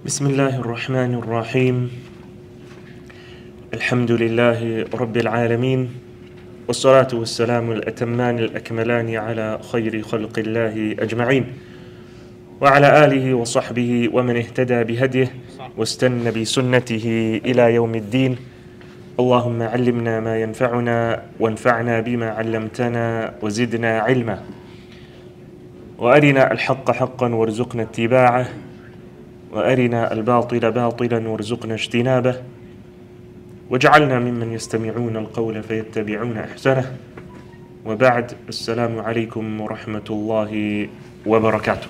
بسم الله الرحمن الرحيم الحمد لله رب العالمين والصلاة والسلام الأتمان الأكملان على خير خلق الله أجمعين وعلى آله وصحبه ومن اهتدى بهديه واستنى بسنته إلى يوم الدين. اللهم علمنا ما ينفعنا وانفعنا بما علمتنا وزدنا علما وأرنا الحق حقا وارزقنا اتباعه وأرنا الباطل باطلا وارزقنا اجتنابه واجعلنا ممن يستمعون القول فيتبعون أحسنه. وبعد، السلام عليكم ورحمة الله وبركاته.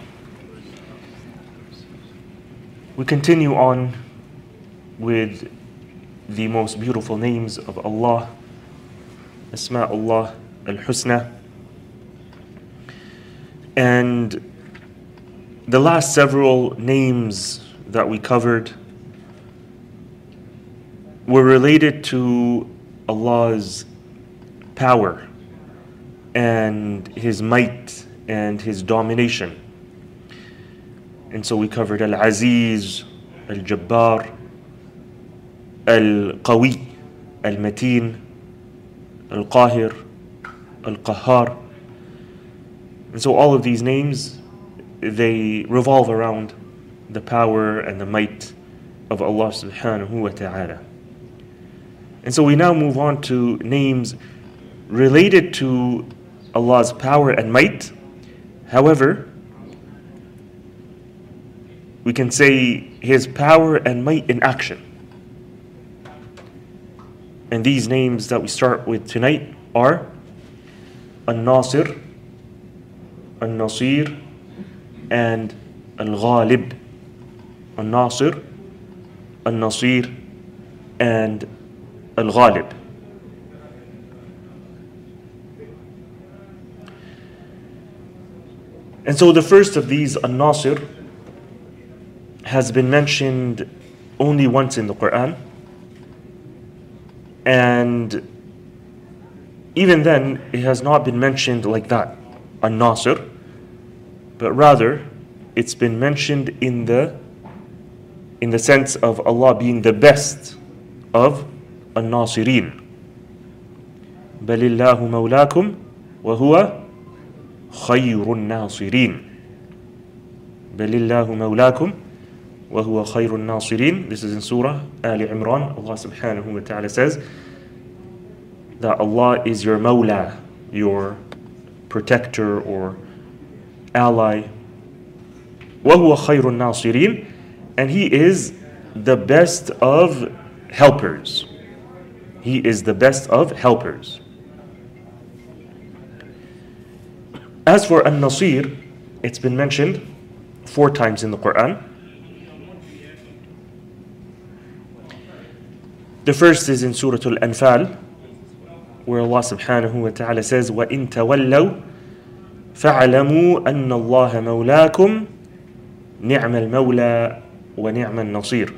We continue on with the most beautiful names of Allah, Asma'ullah al-Husna. And the last several names that we covered were related to Allah's power and His might and His domination. And so we covered Al-Aziz, Al-Jabbar, Al-Qawi, Al-Mateen, Al-Qahir, Al-Qahhar. And so all of these names, they revolve around the power and the might of Allah subhanahu wa ta'ala. And so we now move on to names related to Allah's power and might. However, we can say His power and might in action. And these names that we start with tonight are Al-Nasir, Al-Nasir, and Al-Ghalib. Al-Nasir, Al-Nasir, and Al-Ghalib. And so the first of these, Al-Nasir, has been mentioned only once in the Quran. And even then, it has not been mentioned like that, Al-Nasir, but rather it's been mentioned in the sense of Allah being the best of Al-Nasirin. بَلِ اللَّهُ مَوْلَاكُمْ وَهُوَ خَيْرُ النَّاصِرِينَ. بَلِ اللَّهُ مَوْلَاكُمْ وَهُوَ خَيْرُ النَّاصِرِينَ. This is in Surah Ali Imran. Allah subhanahu wa ta'ala says that Allah is your Mawla, your protector or ally. وَهُوَ خَيْرُ النَّاصِرِينَ. And He is the best of helpers. He is the best of helpers. As for Al-Nasir, it's been mentioned 4 times in the Quran. The first is in Surah Al-Anfal, where Allah subhanahu wa ta'ala says, وَإِن تَوَلَّوْا فَاعْلَمُوا أَنَّ اللَّهَ مَوْلَاكُمْ نِعْمَ الْمَوْلَى وَنِعْمَ النَّصِيرُ.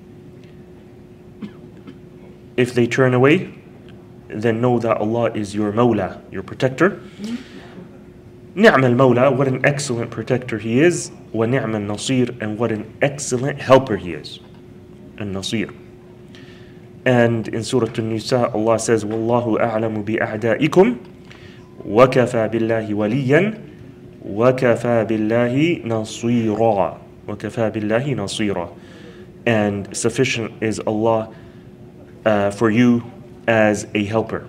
If they turn away, then know that Allah is your Mawla, your protector. نِعْمَ الْمَوْلَى, what an excellent protector He is. وَنِعْمَ النَّصِيرُ, and what an excellent helper He is. Al-Nasir. And in Surah An-Nisa, Allah says, وَاللَّهُ أَعْلَمُ بِأَعْدَائِكُمْ وَكَفَى بِاللَّهِ وَلِيًّا وَكَفَى بِاللَّهِ نَصِيرًا. وَكَفَى بِاللَّهِ نَصِيرًا. And sufficient is Allah for you as a helper.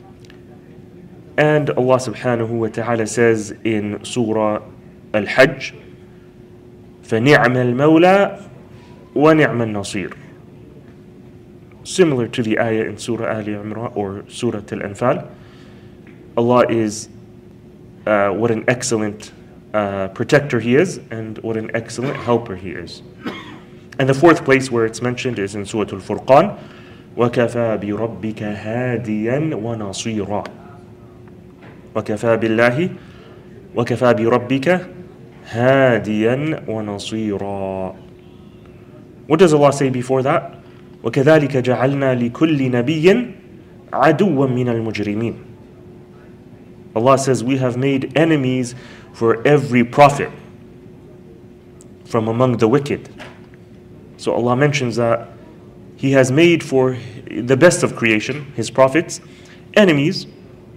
And Allah subhanahu wa ta'ala says in Surah Al-Hajj, فَنِعْمَ الْمَوْلَى وَنِعْمَ النَّصِيرُ. Similar to the ayah in Surah Ali Imran or Surah Al-Anfal, Allah is what an excellent protector He is, and what an excellent helper He is. And the 4th place where it's mentioned is in Surah Al-Furqan, وَكَفَى بِرَبِّكَ هَادِيًا وَنَصِيرًا. وَكَفَى بِاللَّهِ وَكَفَى بِرَبِّكَ هَادِيًا وَنَصِيرًا. What does Allah say before that? وَكَذَلِكَ جَعَلْنَا لِكُلِّ نَبِيٍّ عَدُوًّا مِنَ الْمُجْرِمِينَ. Allah says, we have made enemies for every prophet from among the wicked. So Allah mentions that He has made for the best of creation, His prophets, enemies.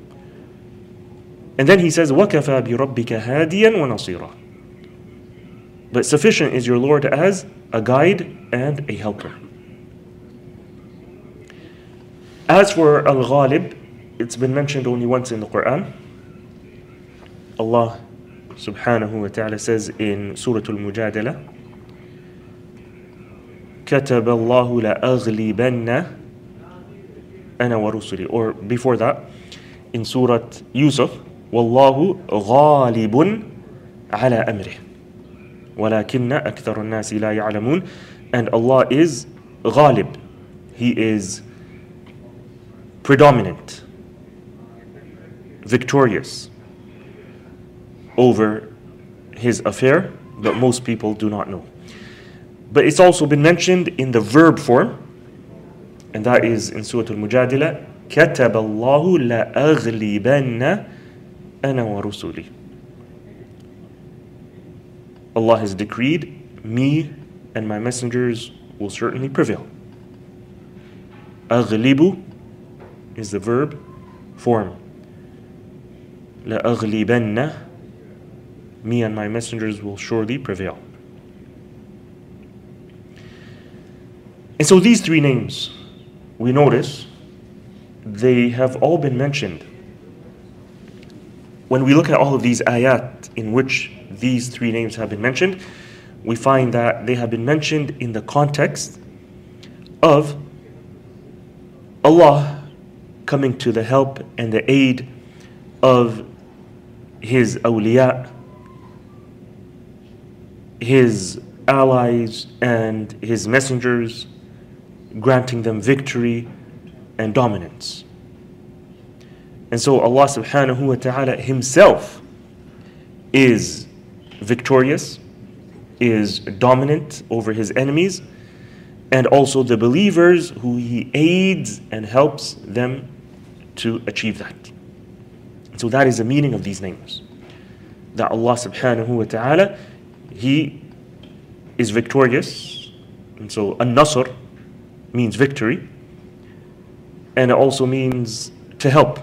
And then He says, وَكَفَى بِرَبِّكَ هَادِيًا وَنَصِيرًا. But sufficient is your Lord as a guide and a helper. As for Al-Ghalib, it's been mentioned only once in the Quran. Allah subhanahu wa ta'ala says in Surah Al-Mujadala, كَتَبَ اللَّهُ لَأَغْلِبَنَّ أَنَا وَرُسُلِي. Or before that, in Surah Yusuf, وَاللَّهُ غَالِبٌ عَلَى أَمْرِهِ وَلَكِنَّ أَكْثَرُ النَّاسِ لَا يَعْلَمُونَ. And Allah is ghalib. He is predominant, victorious over His affair, but most people do not know. But it's also been mentioned in the verb form, and that is in Surah Al-Mujadila, كَتَبَ اللَّهُ لَأَغْلِبَنَّ أَنَا وَرُسُلِي. Allah has decreed, me and my messengers will certainly prevail. أغلب is the verb form. لَأَغْلِبَنَّ, me and my messengers will surely prevail. And so these three names, we notice, they have all been mentioned. When we look at all of these ayat in which these three names have been mentioned, we find that they have been mentioned in the context of Allah coming to the help and the aid of His awliya, His allies and His messengers, granting them victory and dominance. And so Allah subhanahu wa ta'ala Himself is victorious, is dominant over His enemies, and also the believers who He aids and helps them to achieve that. And so that is the meaning of these names. That Allah subhanahu wa ta'ala, He is victorious. And so An-Nasr means victory, and it also means to help.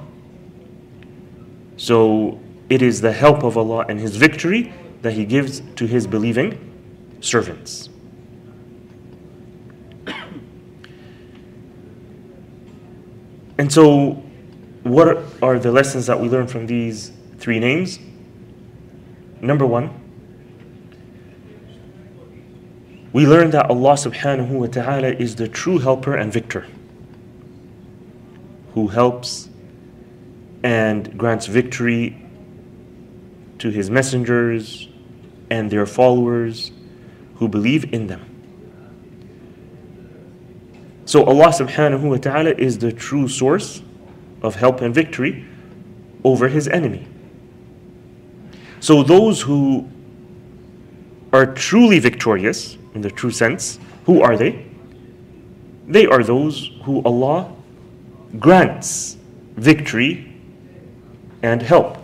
So it is the help of Allah and His victory that He gives to His believing servants. And so what are the lessons that we learn from these three names? Number one, we learn that Allah subhanahu wa ta'ala is the true helper and victor, who helps and grants victory to His messengers and their followers who believe in them. So Allah subhanahu wa ta'ala is the true source of help and victory over His enemy. So those who are truly victorious, in the true sense, who are they? They are those who Allah grants victory and help.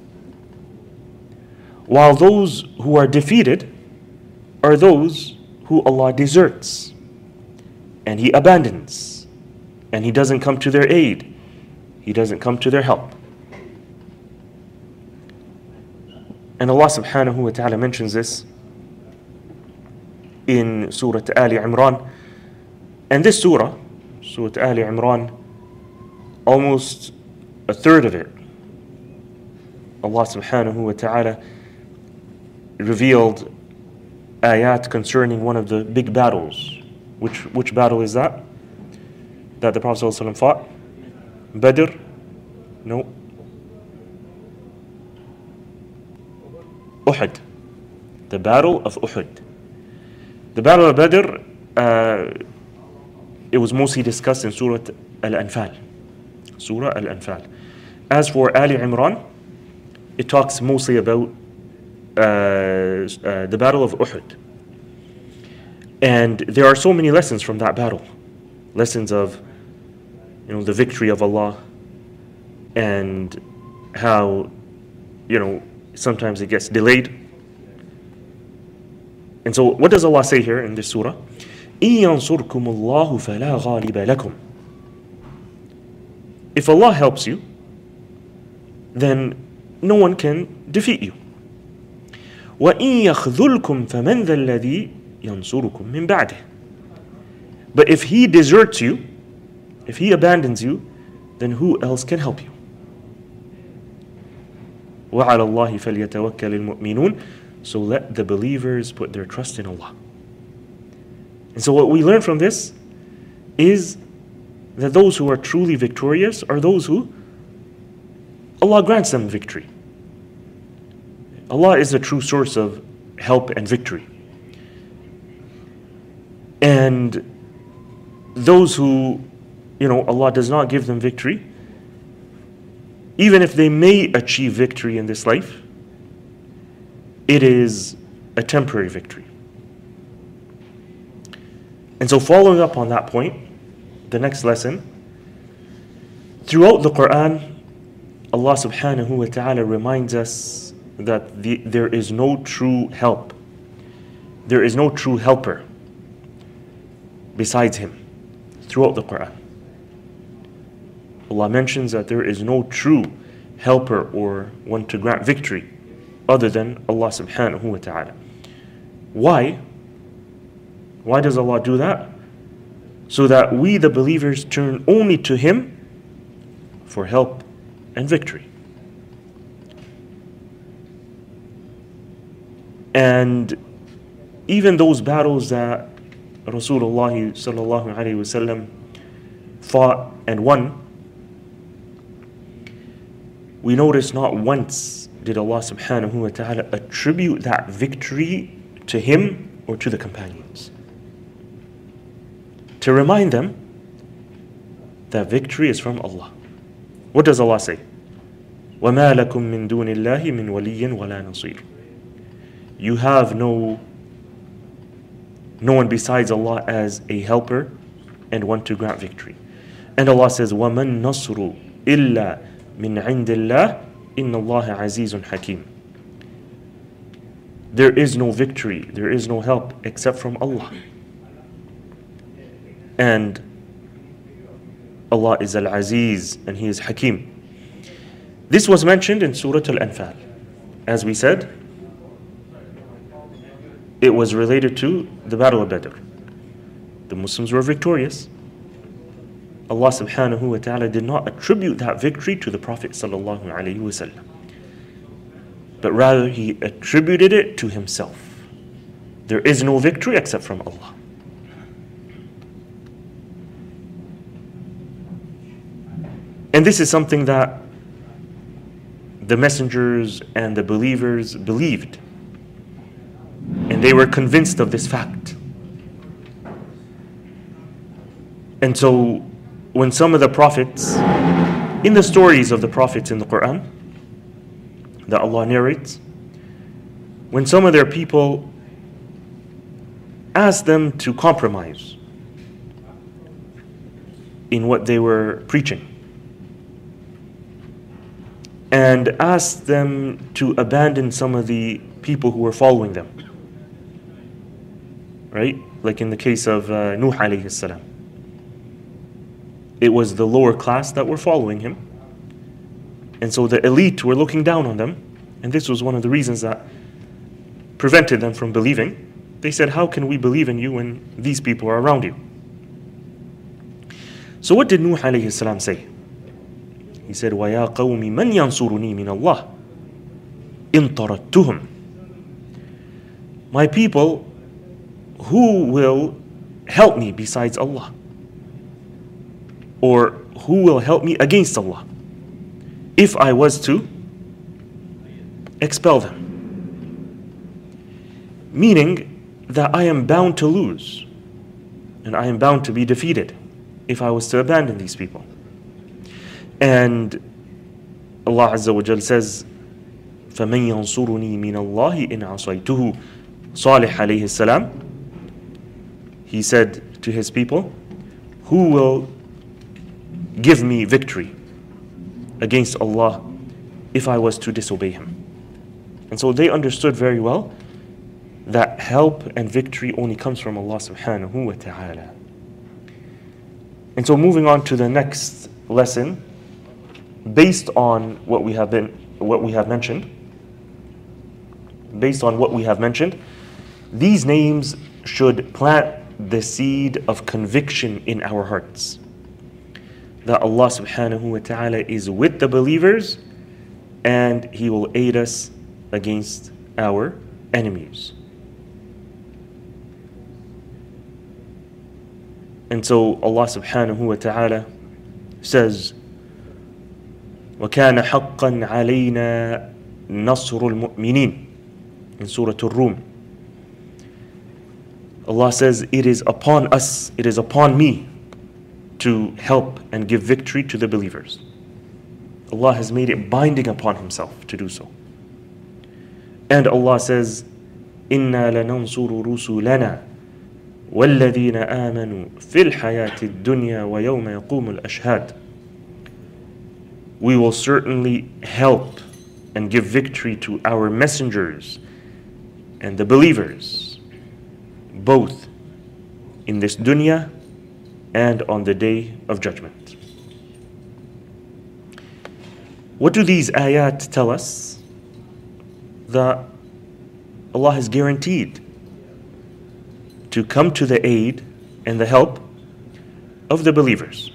While those who are defeated are those who Allah deserts and He abandons, and He doesn't come to their aid, He doesn't come to their help. And Allah subhanahu wa ta'ala mentions this in Surah Ali Imran. And this surah, Surah Ali Imran, almost a third of it, Allah subhanahu wa ta'ala revealed ayat concerning one of the big battles. Which battle is that? That the Prophet ﷺ fought? Badr? No. Uhud. The battle of Uhud. The battle of Badr, it was mostly discussed in Surah Al-Anfal. Surah Al-Anfal. As for Ali Imran, it talks mostly about the battle of Uhud. And there are so many lessons from that battle. Lessons of, the victory of Allah, and how, sometimes it gets delayed. And so what does Allah say here in this surah? إِن يَنْصُرْكُمُ اللَّهُ فَلَا غَالِبَ لَكُمْ. If Allah helps you, then no one can defeat you. وَإِن يَخْذُلْكُمْ فَمَنْ ذَا الَّذِي يَنْصُرُكُمْ مِنْ بَعْدِهِ. But if he deserts you, if he abandons you, then who else can help you? وَعَلَى اللَّهِ فَلْيَتَوَكَّلِ الْمُؤْمِنُونَ. So let the believers put their trust in Allah. And so what we learn from this is that those who are truly victorious are those who Allah grants them victory. Allah is the true source of help and victory. And those who, Allah does not give them victory, even if they may achieve victory in this life, it is a temporary victory. And so following up on that point, the next lesson, throughout the Quran, Allah subhanahu wa ta'ala reminds us that there is no true help. There is no true helper besides Him throughout the Quran. Allah mentions that there is no true helper or one to grant victory other than Allah subhanahu wa ta'ala. Why? Why does Allah do that? So that we, the believers, turn only to Him for help and victory. And even those battles that Rasulullah sallallahu alaihi wasallam fought and won, we notice not once did Allah subhanahu wa ta'ala attribute that victory to him or to the companions, to remind them that victory is from Allah. What does Allah say? وَمَا لَكُم مِّن دُونِ اللَّهِ مِن وَلِيٍّ وَلَا نَصِيرٍ. You have no one besides Allah as a helper and one to grant victory. And Allah says, وَمَن نَصْرُ إِلَّا مِنْ عِنْدِ اللَّهِ إِنَّ اللَّهَ عَزِيزٌ حَكِيمٌ. There is no victory, there is no help except from Allah. And Allah is Al-Aziz and He is Hakim. This was mentioned in Surah Al-Anfal. As we said, it was related to the Battle of Badr. The Muslims were victorious. Allah subhanahu wa ta'ala did not attribute that victory to the Prophet sallallahu alaihi wasallam, but rather He attributed it to Himself. There is no victory except from Allah. And this is something that the messengers and the believers believed. And they were convinced of this fact. And so when some of the prophets, in the stories of the prophets in the Quran that Allah narrates, when some of their people asked them to compromise in what they were preaching, and asked them to abandon some of the people who were following them, right? Like in the case of Nuh alayhi salam. It was the lower class that were following him. And so the elite were looking down on them. And this was one of the reasons that prevented them from believing. They said, how can we believe in you when these people are around you? So what did Nuh alayhi salam say? He said, وَيَا قَوْمِ مَنْ يَنْصُرُنِي مِنَ اللَّهِ إِن طَرَدتُّهُمْ. My people, who will help me besides Allah? Or who will help me against Allah if I was to expel them? Meaning that I am bound to lose and I am bound to be defeated if I was to abandon these people. And Allah Azza wa Jal says, فَمَنْ يَنْصُرُنِي مِنَ اللَّهِ إِنْ عَصَيْتُهُ. Salih alayhi salam, he said to his people, who will give me victory against Allah if I was to disobey Him? And so they understood very well that help and victory only comes from Allah subhanahu wa ta'ala. And so moving on to the next lesson, based on what we have mentioned, these names should plant the seed of conviction in our hearts that Allah subhanahu wa ta'ala is with the believers and He will aid us against our enemies. And so Allah subhanahu wa ta'ala says, وَكَانَ حَقًّا عَلَيْنَا نَصْرُ الْمُؤْمِنِينَ in Surah Ar-Rum. Allah says, it is upon us, it is upon me to help and give victory to the believers. Allah has made it binding upon Himself to do so. And Allah says, إِنَّا لَنَنْصُرُ رُسُلَنَا وَالَّذِينَ آمَنُوا فِي الْحَيَاةِ الدُّنْيَا وَيَوْمَ يَقُومُ الْأَشْهَادِ. We will certainly help and give victory to our messengers and the believers, both in this dunya and on the day of judgment. What do these ayat tell us? That Allah has guaranteed to come to the aid and the help of the believers.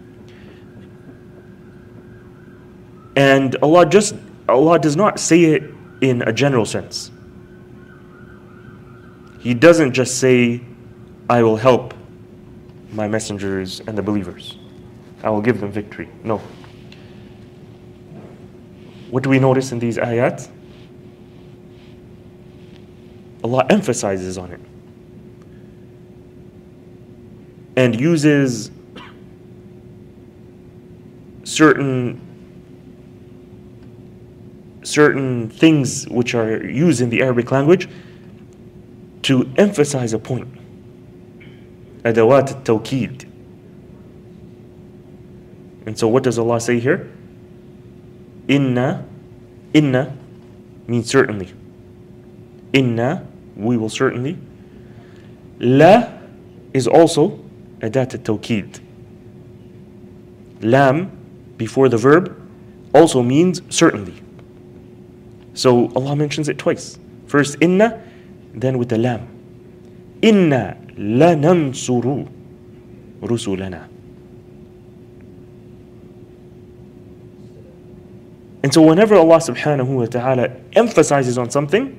And Allah does not say it in a general sense. He doesn't just say, I will help my messengers and the believers. I will give them victory. No. What do we notice in these ayat? Allah emphasizes on it and uses certain things which are used in the Arabic language to emphasize a point. Adawat al-tawkid. And so what does Allah say here? Inna means certainly. Inna, we will certainly. La is also adat al-tawkid. Lam, before the verb, also means certainly. So Allah mentions it twice. First inna, then with the lam. Inna lanansuru rusulana. And so whenever Allah subhanahu wa ta'ala emphasizes on something,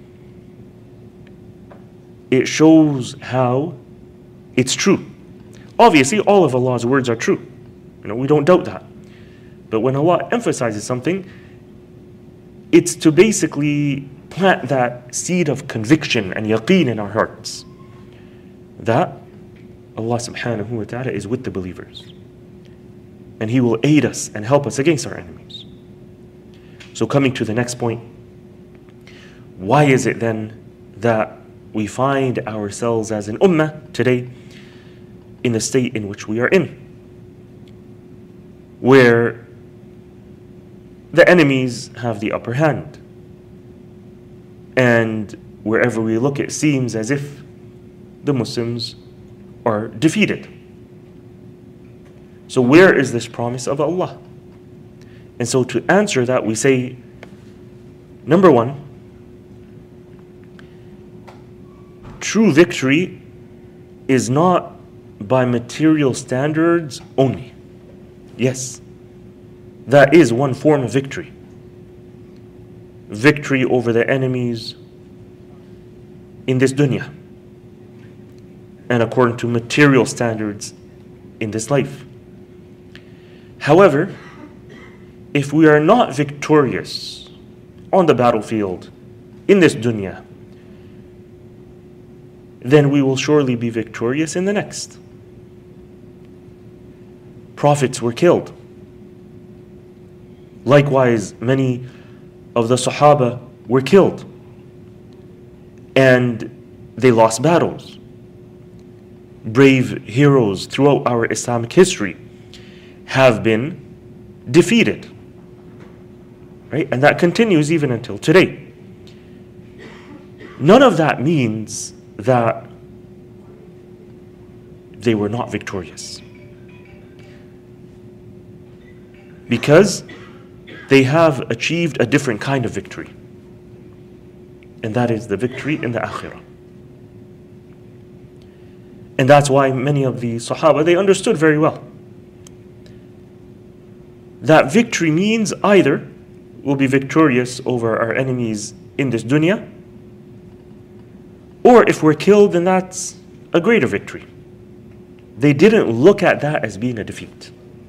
it shows how it's true. Obviously, all of Allah's words are true. We don't doubt that. But when Allah emphasizes something, it's to basically plant that seed of conviction and yaqeen in our hearts that Allah subhanahu wa ta'ala is with the believers and He will aid us and help us against our enemies. So coming to the next point, why is it then that we find ourselves as an ummah today in the state in which we are in, where the enemies have the upper hand, and wherever we look it seems as if the Muslims are defeated? So where is this promise of Allah? And so to answer that, we say, number one, true victory is not by material standards only. Yes, that is one form of victory. Victory over the enemies in this dunya and according to material standards in this life. However, if we are not victorious on the battlefield in this dunya, then we will surely be victorious in the next. Prophets were killed. Likewise, many of the Sahaba were killed and they lost battles. Brave heroes throughout our Islamic history have been defeated. Right? And that continues even until today. none of that means that they were not victorious. Because they have achieved a different kind of victory. And that is the victory in the akhirah. And that's why many of the Sahaba, they understood very well that victory means either we'll be victorious over our enemies in this dunya, or if we're killed, then that's a greater victory. They didn't look at that as being a defeat.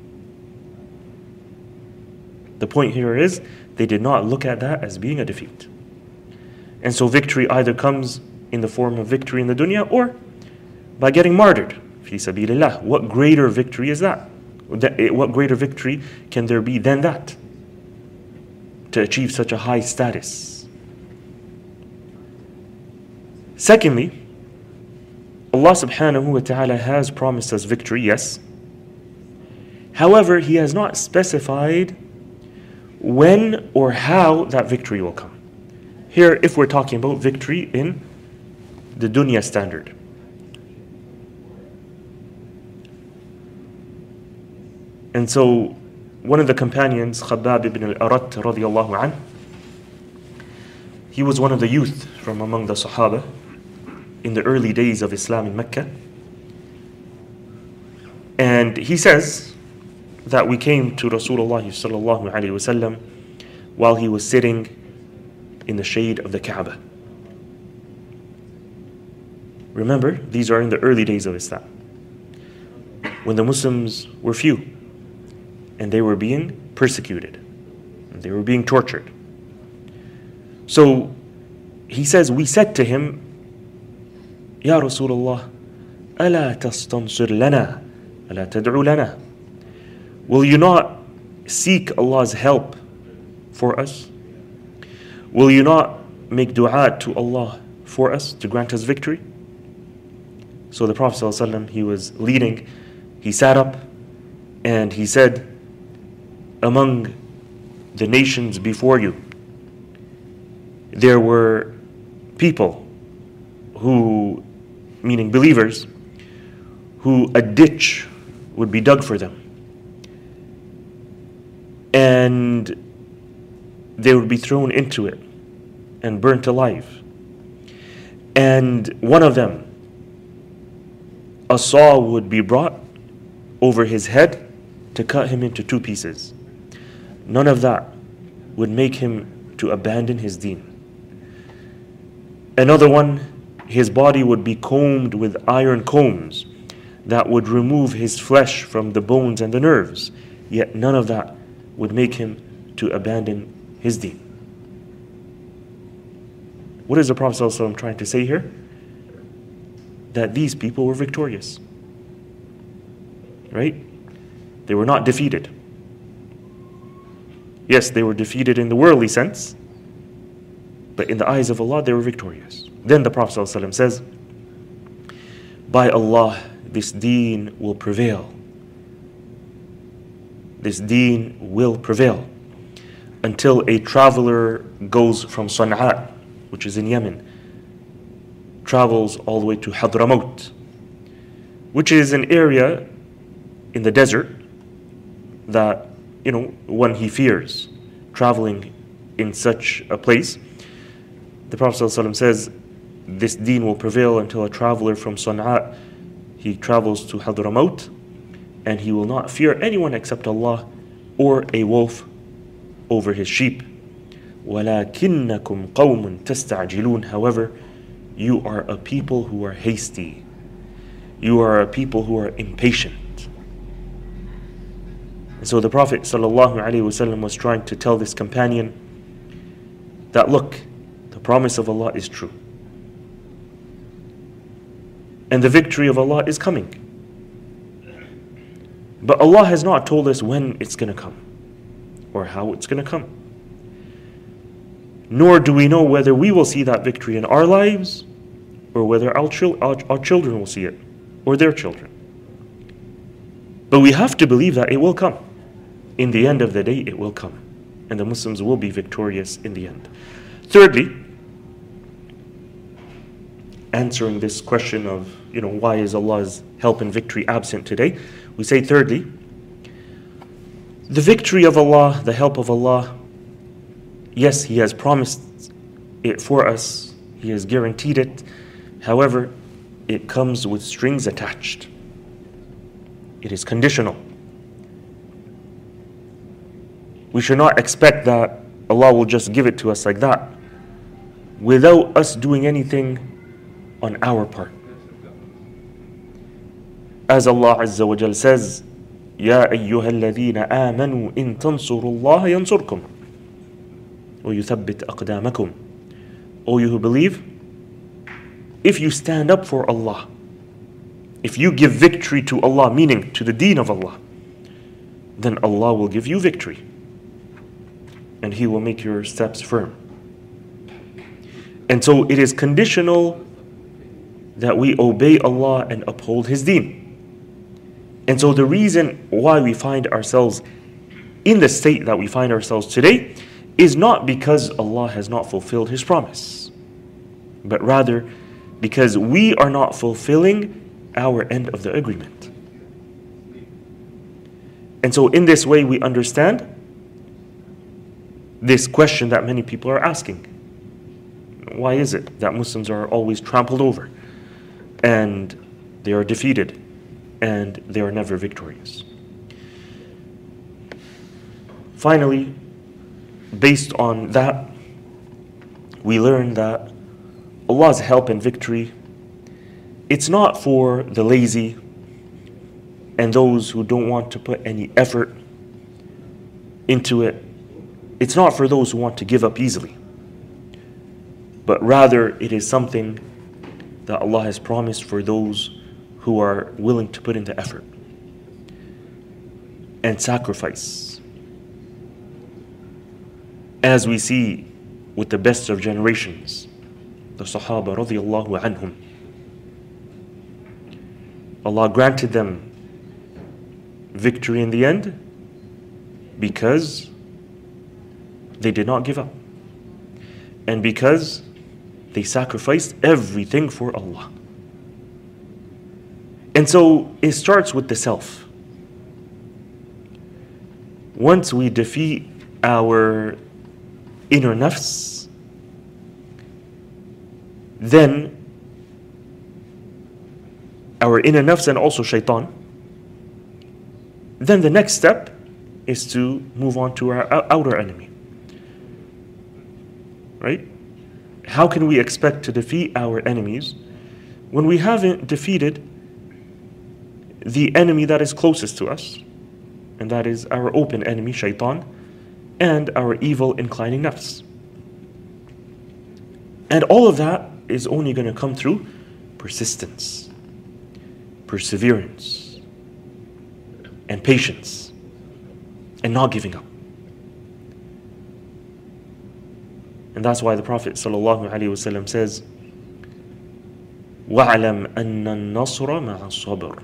The point here is, they did not look at that as being a defeat. And so victory either comes in the form of victory in the dunya, or by getting martyred. Fi sabilillah. What greater victory is that? What greater victory can there be than that? To achieve such a high status. Secondly, Allah subhanahu wa ta'ala has promised us victory, yes. However, He has not specified when or how that victory will come. Here, if we're talking about victory in the dunya standard. And so, one of the companions, Khabbab ibn al-Arat radiyallahu anh, he was one of the youth from among the Sahaba in the early days of Islam in Mecca. And he says that we came to Rasulullah sallallahu alayhi wasallam while he was sitting in the shade of the Kaaba. Remember, these are in the early days of Islam, when the Muslims were few and they were being persecuted and they were being tortured. So he says, we said to him, Ya Rasulullah, ألا تستنصر لنا ألا تدعو لنا? Will you not seek Allah's help for us? Will you not make dua to Allah for us to grant us victory? So the Prophet ﷺ, he was leading, he sat up and he said, among the nations before you, there were people who, meaning believers, who a ditch would be dug for them. And they would be thrown into it and burnt alive. And one of them, a saw would be brought over his head to cut him into two pieces. None of that would make him to abandon his deen. Another one, his body would be combed with iron combs that would remove his flesh from the bones and the nerves. Yet none of that would make him to abandon his deen. What is the Prophet ﷺ trying to say here? That these people were victorious. Right? They were not defeated. Yes, they were defeated in the worldly sense, but in the eyes of Allah, they were victorious. Then the Prophet ﷺ says, by Allah, this deen will prevail. This deen will prevail until a traveler goes from Sana'a, which is in Yemen, travels all the way to Hadramaut, which is an area in the desert that, one he fears traveling in such a place. The Prophet ﷺ says, this deen will prevail until a traveler from Sana'a, he travels to Hadramaut, and he will not fear anyone except Allah or a wolf over his sheep. وَلَكِنَّكُمْ قَوْمٌ تَسْتَعْجِلُونَ. However, you are a people who are hasty. You are a people who are impatient. And so the Prophet ﷺ was trying to tell this companion that, look, the promise of Allah is true. And the victory of Allah is coming. But Allah has not told us when it's going to come or how it's going to come. Nor do we know whether we will see that victory in our lives or whether our children will see it or their children. But we have to believe that it will come. In the end of the day, it will come. And the Muslims will be victorious in the end. Thirdly, answering this question of, why is Allah's help and victory absent today, we say thirdly, the victory of Allah, the help of Allah, yes, He has promised it for us, He has guaranteed it. However, it comes with strings attached. It is conditional. We should not expect that Allah will just give it to us like that without us doing anything on our part. As Allah Azza wa Jal says, يَا أَيُّهَا الَّذِينَ آمَنُوا إِن تَنصُرُوا اللَّهَ يَنصُرْكُمْ وَيُثَبِّتْ أَقْدَامَكُمْ. O you who believe, if you stand up for Allah, if you give victory to Allah, meaning to the deen of Allah, then Allah will give you victory and He will make your steps firm. And so it is conditional that we obey Allah and uphold His deen. And so the reason why we find ourselves in the state that we find ourselves today is not because Allah has not fulfilled His promise, but rather because we are not fulfilling our end of the agreement. And so in this way we understand this question that many people are asking. Why is it that Muslims are always trampled over and they are defeated and they are never victorious? Finally, based on that, we learn that Allah's help and victory, it's not for the lazy and those who don't want to put any effort into it. It's not for those who want to give up easily, but rather it is something that Allah has promised for those who are willing to put into effort and sacrifice. As we see with the best of generations, the Sahaba radiyallahu anhum, Allah granted them victory in the end because they did not give up and because they sacrificed everything for Allah. And so it starts with the self. Once we defeat our inner nafs, then our inner nafs and also shaitan, then the next step is to move on to our outer enemy. Right? How can we expect to defeat our enemies when we haven't defeated the enemy that is closest to us, and that is our open enemy, shaitan, and our evil inclining nafs? And all of that is only going to come through persistence, perseverance, and patience, and not giving up. And that's why the Prophet ﷺ says, وَعْلَمْ أَنَّ النَّصْرَ مَعَ الصَّبْرِ.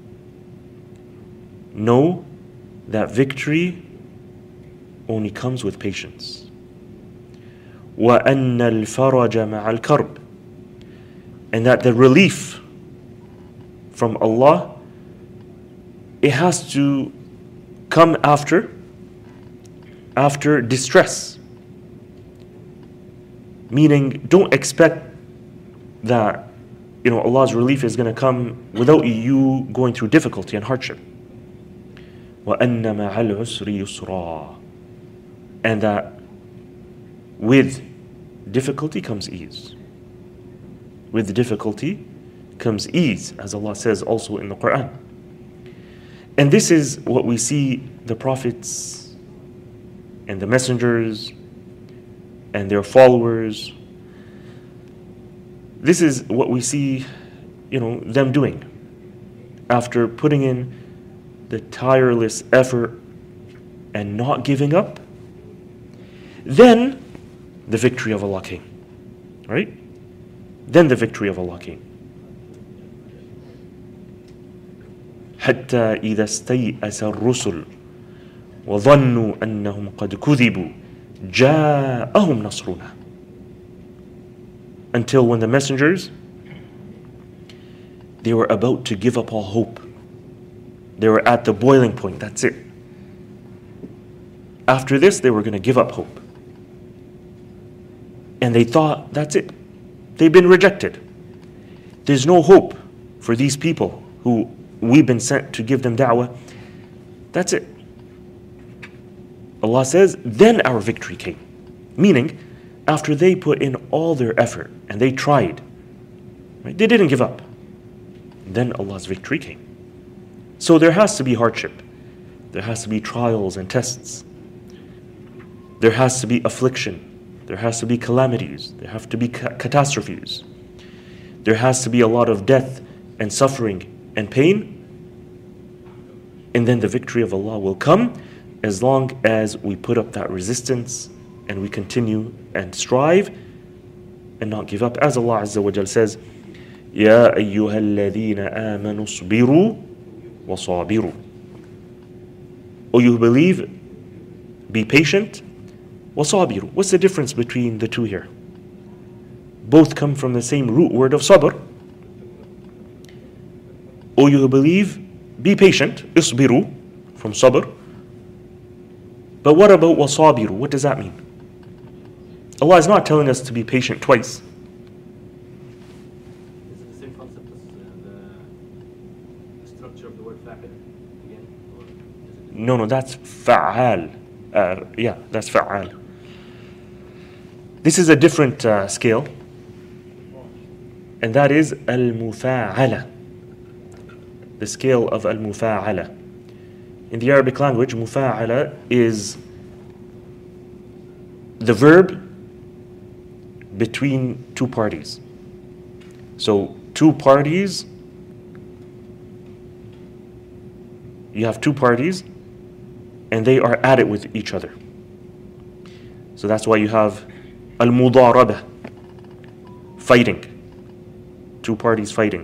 Know that victory only comes with patience. وَأَنَّ الْفَرَجَ مَعَ الْكَرْبِ. And that the relief from Allah, it has to come after distress. Meaning, don't expect that Allah's relief is going to come without you going through difficulty and hardship. وَأَنَّ مَعَ الْعُسْرِ يُسْرًا. And that with difficulty comes ease. With difficulty comes ease, as Allah says also in the Quran. And this is what we see the prophets and the messengers and their followers. This is what we see, them doing after putting in the tireless effort and not giving up. Then the victory of Allah came, right? Then the victory of Allah came. حتى إذا استيأس الرسل وظنوا أنهم قد كذبوا جاءهم نصرنا. Until when the messengers They were about to give up all hope. They were at the boiling point. That's it. After this, they were going to give up hope. And they thought, that's it. They've been rejected. There's no hope for these people who we've been sent to give them da'wah. That's it. Allah says, then our victory came. Meaning, after they put in all their effort and they tried, right, they didn't give up. Then Allah's victory came. So there has to be hardship. There has to be trials and tests. There has to be affliction. There has to be calamities. There have to be catastrophes. There has to be a lot of death and suffering and pain. And then the victory of Allah will come as long as we put up that resistance and we continue and strive and not give up. As Allah Azza wa Jal says, يَا أَيُّهَا الَّذِينَ آمَنُوا اصْبِرُوا وَصَابِرُوا. O you who believe, be patient. وَصَابِرُوا. What's the difference between the two here? Both come from the same root word of sabr. O you who believe, be patient. اصبروا, from sabr. But what about wasabiru? What does that mean? Allah is not telling us to be patient twice. Is it the same concept as the structure of the word fa'il again? Or is it No, that's fa'al. Yeah, that's fa'al. This is a different scale. And that is al-mufa'ala. The scale of al-mufa'ala. In the Arabic language, mufa'ala is the verb between two parties. So two parties, you have two parties and they are at it with each other. So that's why you have al-mudaraba, fighting. Two parties fighting.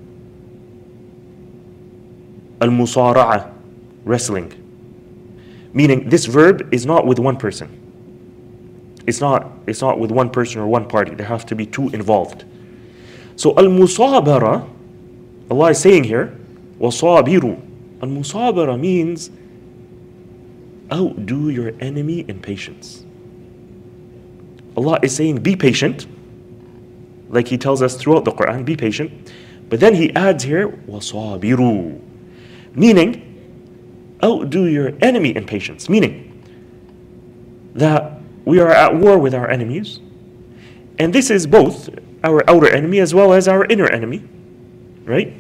Al-musara'a, wrestling. Meaning this verb is not with one person. It's not with one person or one party. There have to be two involved. So al-musabara, Allah is saying here, wasabiru. Al-musabara means outdo your enemy in patience. Allah is saying be patient, like He tells us throughout the Quran, be patient. But then He adds here, wasabiru, meaning outdo your enemy in patience. Meaning that we are at war with our enemies, and this is both our outer enemy as well as our inner enemy, right?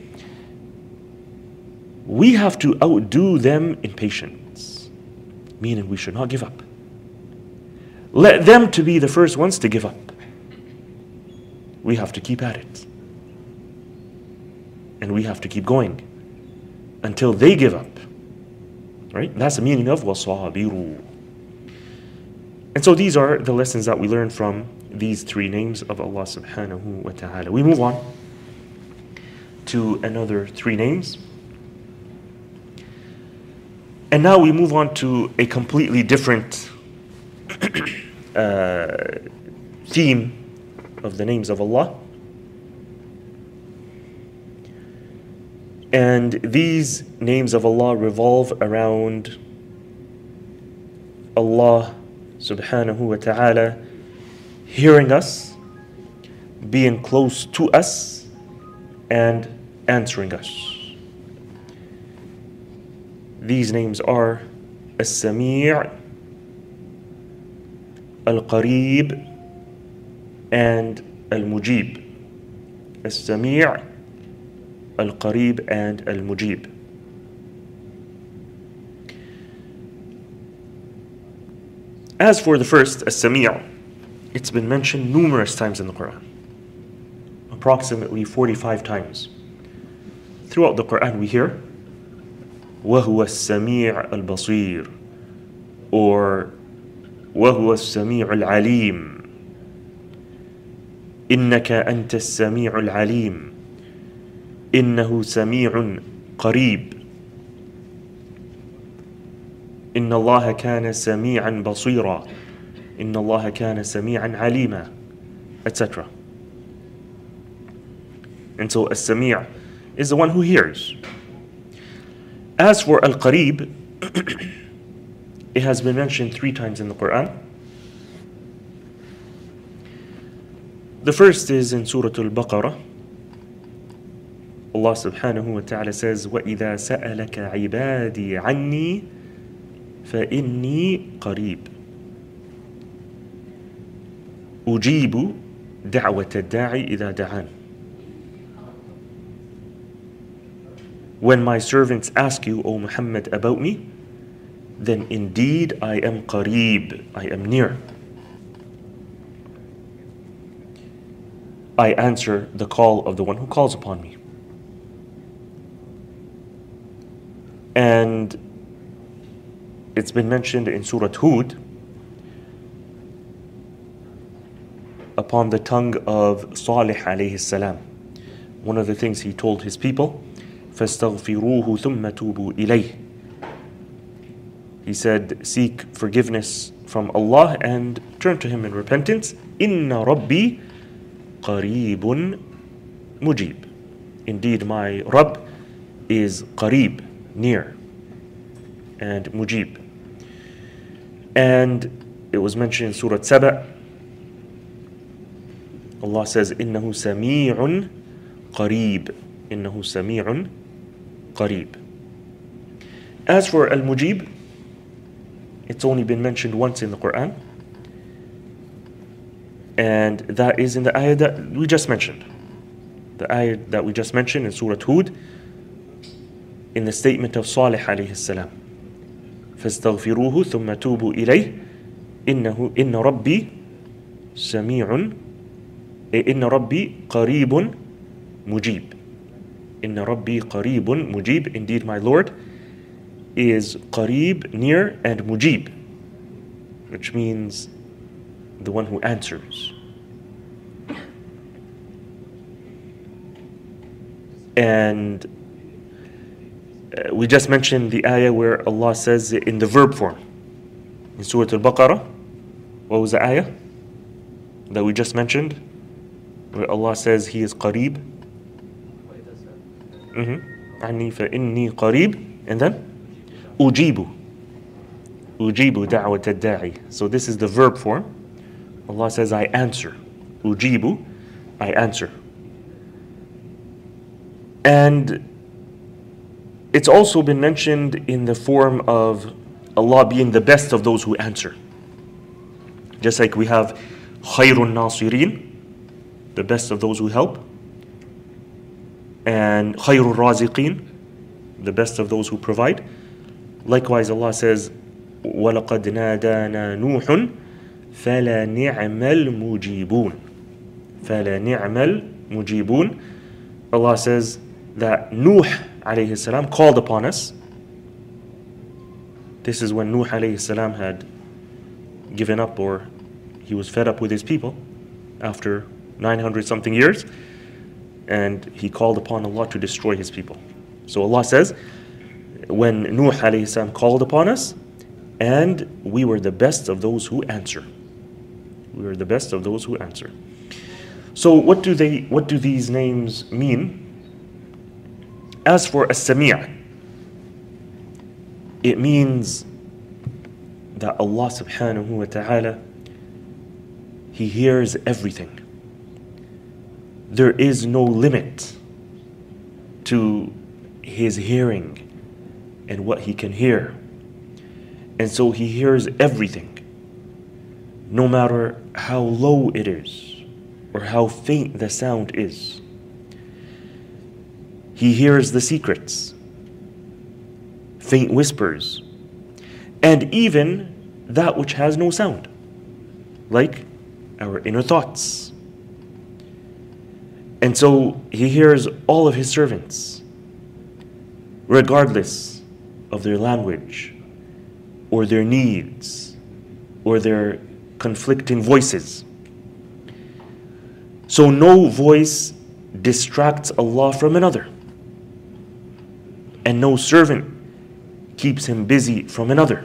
We have to outdo them in patience, meaning we should not give up. Let them to be the first ones to give up. We have to keep at it. And we have to keep going until they give up. Right? That's the meaning of wasabiru. And so these are the lessons that we learn from these three names of Allah subhanahu wa ta'ala. We move on to another three names. And now we move on to a completely different theme of the names of Allah. And these names of Allah revolve around Allah subhanahu wa ta'ala hearing us, being close to us, and answering us. These names are As-Sami', Al-Qareeb, and Al-Mujib. As-Sami', Al-Qareeb, and Al-Mujib. As for the first, As-Sami', it's been mentioned numerous times in the Quran. Approximately 45 times. Throughout the Quran we hear وَهُوَ السَّمِيعُ الْبَصِيرُ or وَهُوَ السَّمِيعُ الْعَلِيمُ إِنَّكَ أَنْتَ السَّمِيعُ الْعَلِيمُ إِنَّهُ سَمِيعٌ قَرِيبٌ إِنَّ اللَّهَ كَانَ سَمِيعًا بَصِيرًا إِنَّ اللَّهَ كَانَ سَمِيعًا عَلِيمًا, etc. And so As-Sami' is the one who hears. As for Al-Qareeb, it has been mentioned 3 times in the Quran. The first is in Surah Al-Baqarah. Allah subhanahu wa ta'ala says, وَإِذَا سَأَلَكَ عِبَادِي عَنِّي فَإِنِّي قَرِيبٌ أُجِيبُ دَعْوَةَ الدَّاعِ إِذَا دَعَانِ. When my servants ask you, O Muhammad, about me, then indeed I am qareeb, I am near. I answer the call of the one who calls upon me. And it's been mentioned in Surah Hud, upon the tongue of Salih alayhi salam. One of the things he told his people, فَاسْتَغْفِرُوهُ ثُمَّ تُوبُوا إِلَيْهِ. He said, seek forgiveness from Allah and turn to Him in repentance. إِنَّ رَبِّي قَرِيبٌ مُجِيبٌ. Indeed, my Rabb is qareeb, near, and mujib. And it was mentioned in Surah Saba. Allah says, إِنَّهُ سَمِيعٌ قَرِيبٌ. إِنَّهُ سَمِيعٌ قَرِيبٌ. As for Al-Mujib, it's only been mentioned once in the Quran. And that is in the ayah that we just mentioned. The ayah that we just mentioned in Surah Hud, in the statement of Salih alayhi salam. فَاسْتَغْفِرُوهُ ثُمَّ تُوبُوا إِلَيْهِ إِنَّ رَبِّي سَمِيعٌ إِنَّ رَبِّي قَرِيبٌ مُجِيبٌ. إِنَّ رَبِّي قَرِيبٌ مُجِيبٌ. Indeed, my Lord is qareeb, near, and mujib, which means the one who answers. And we just mentioned the ayah where Allah says it in the verb form. In Surah Al-Baqarah, what was the ayah that we just mentioned? Where Allah says He is qareeb. عَنِّي فَإِنِّي قَرِيبٌ. And then? أُجِيبُ دَعْوَةَ الدَّاعِ. So this is the verb form. Allah says, I answer. Ujibu, I answer. And it's also been mentioned in the form of Allah being the best of those who answer. Just like we have khayrun nasirin, the best of those who help, and khayrun raziqin, the best of those who provide. Likewise, Allah says, وَلَقَدْ نَادَانَا نُوحٌ فَلَنِعْمَ الْمُجِيبُونَ. فَلَنِعْمَ الْمُجِيبُونَ. Allah says that Nuh alayhi salam called upon us. This is when Nuh alayhi salam had given up, or he was fed up with his people after 900 something years, and he called upon Allah to destroy his people. So Allah says, when Nuh alayhi salam called upon us, and we were the best of those who answer. We were the best of those who answer. So what do these names mean? As for As-Sami', it means that Allah subhanahu wa ta'ala, He hears everything. There is no limit to His hearing and what He can hear. And so He hears everything, no matter how low it is or how faint the sound is. He hears the secrets, faint whispers, and even that which has no sound, like our inner thoughts. And so He hears all of His servants, regardless of their language, or their needs, or their conflicting voices. So no voice distracts Allah from another, and no servant keeps Him busy from another.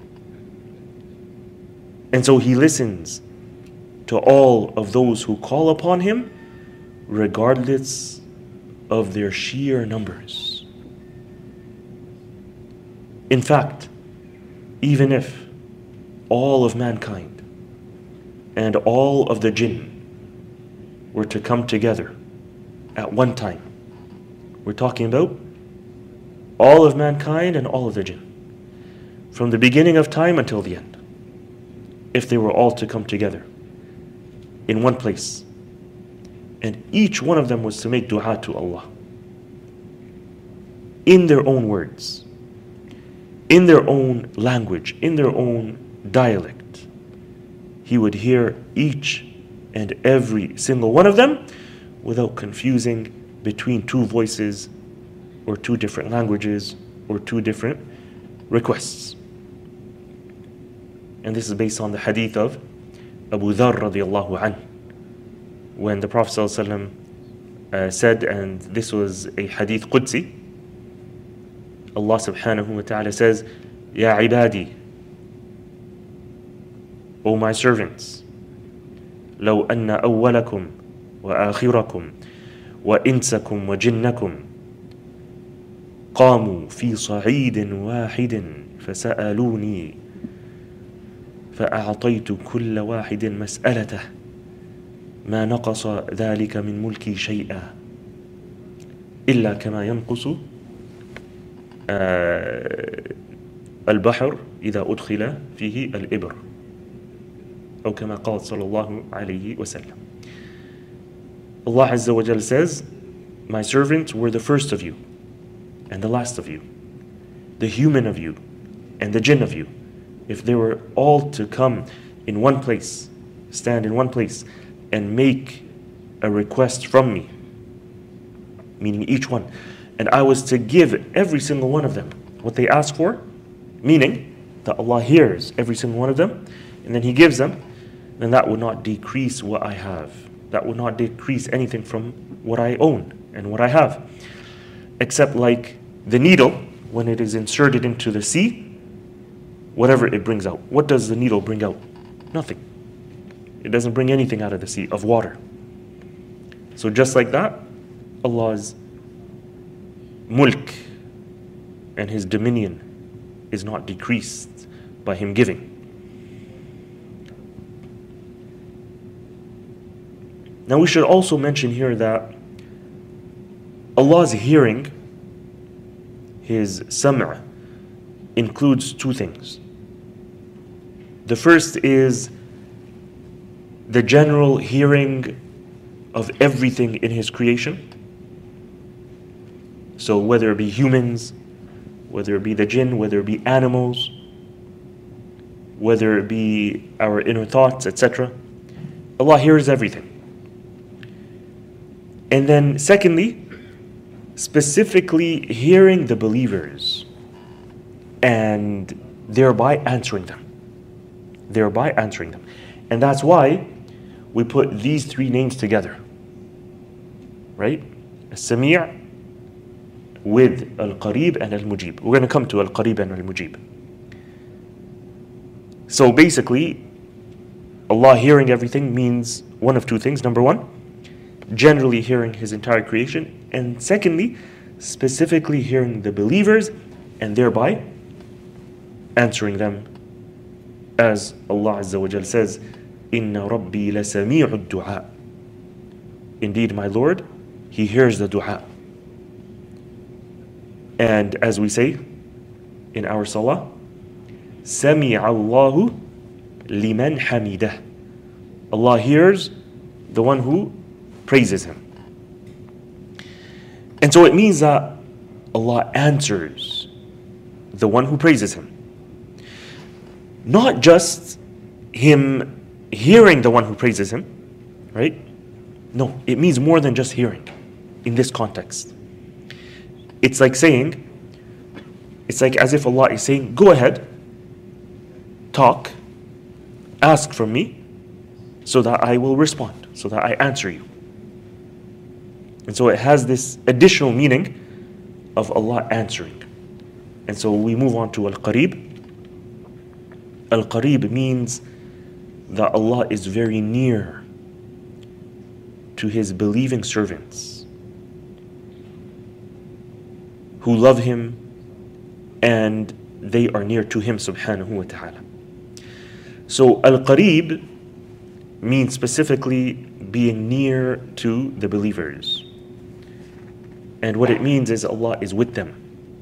And so He listens to all of those who call upon Him, regardless of their sheer numbers. In fact, even if all of mankind and all of the jinn were to come together at one time, we're talking about all of mankind and all of the jinn, from the beginning of time until the end, if they were all to come together in one place, and each one of them was to make dua to Allah in their own words, in their own language, in their own dialect, He would hear each and every single one of them without confusing between two voices or two different languages or two different requests. And this is based on the hadith of Abu Dharr radiallahu anhu, when the Prophet ﷺ said, and this was a hadith Qudsi, Allah subhanahu wa ta'ala says, Ya ibadi, O my servants, لو أن أولكم وآخركم وإنسكم وجنكم قاموا في صعيد واحد فسألوني فأعطيت كل واحد مسألته ما نقص ذلك من ملكي شيئا إلا كما ينقص البحر إذا أدخل فيه الإبر أو كما قال صلى الله عليه وسلم. Allah Azza wa Jal says, my servants were the first of you and the last of you, the human of you and the jinn of you. If they were all to come in one place, stand in one place and make a request from me, meaning each one, and I was to give every single one of them what they ask for, meaning that Allah hears every single one of them and then He gives them, then that would not decrease what I have. That would not decrease anything from what I own and what I have. Except like the needle, when it is inserted into the sea, whatever it brings out. What does the needle bring out? Nothing. It doesn't bring anything out of the sea, of water. So just like that, Allah's mulk and His dominion is not decreased by Him giving. Now we should also mention here that Allah's hearing, His sam'a, includes two things. The first is the general hearing of everything in His creation. So whether it be humans, whether it be the jinn, whether it be animals, whether it be our inner thoughts, etc., Allah hears everything. And then secondly, specifically hearing the believers and thereby answering them. Thereby answering them. And that's why we put these three names together. Right? As-Sami' with Al-Qarib and Al-Mujib. We're going to come to Al-Qarib and Al-Mujib. So basically, Allah hearing everything means one of two things. Number one, generally hearing His entire creation, and secondly, specifically hearing the believers and thereby answering them, as Allah Azza wa Jal says, Inna Rabbi lasami'ud du'a. Indeed, my Lord, He hears the dua. And as we say in our salah, Sami'a Allahu liman hamidah. Allah hears the one who praises Him. And so it means that Allah answers the one who praises Him. Not just Him hearing the one who praises Him, right? No, it means more than just hearing in this context. It's like saying, it's like as if Allah is saying, go ahead, talk, ask from me, so that I will respond, so that I answer you. And so it has this additional meaning of Allah answering. And so we move on to Al-Qarib. Al-Qarib means that Allah is very near to His believing servants. who love Him and they are near to Him subhanahu wa ta'ala. So Al-Qareeb means specifically being near to the believers. And what it means is Allah is with them,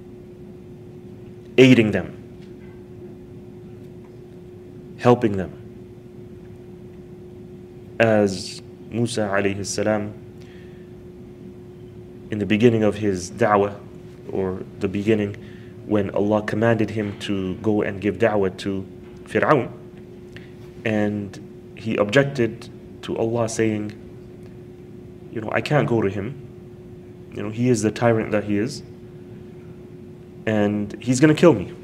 aiding them, helping them. As Musa alayhi salam, in the beginning of his da'wah, or the beginning when Allah commanded him to go and give da'wah to Fir'aun, and he objected to Allah saying, I can't go to him. He is the tyrant that he is, and he's going to kill me.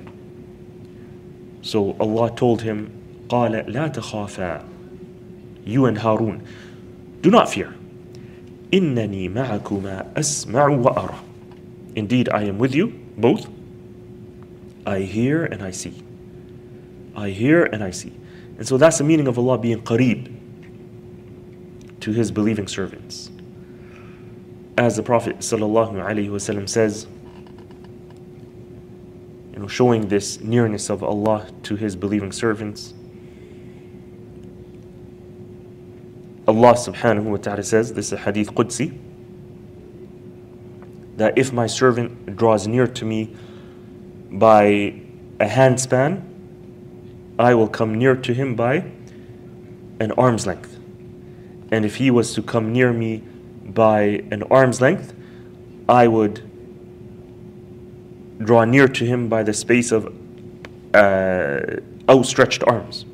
So Allah told him, قَالَ لَا تَخَافَا, you and Harun, do not fear. إِنَّنِي مَعَكُمَا أَسْمَعُ وَأَرَى. Indeed, I am with you, both. I hear and I see. I hear and I see. And so that's the meaning of Allah being Qareeb to His believing servants. As the Prophet ﷺ says, showing this nearness of Allah to His believing servants, Allah subhanahu wa ta'ala says, this is a hadith Qudsi, that if my servant draws near to me by a handspan, I will come near to him by an arm's length. And if he was to come near me by an arm's length, I would draw near to him by the space of outstretched arms.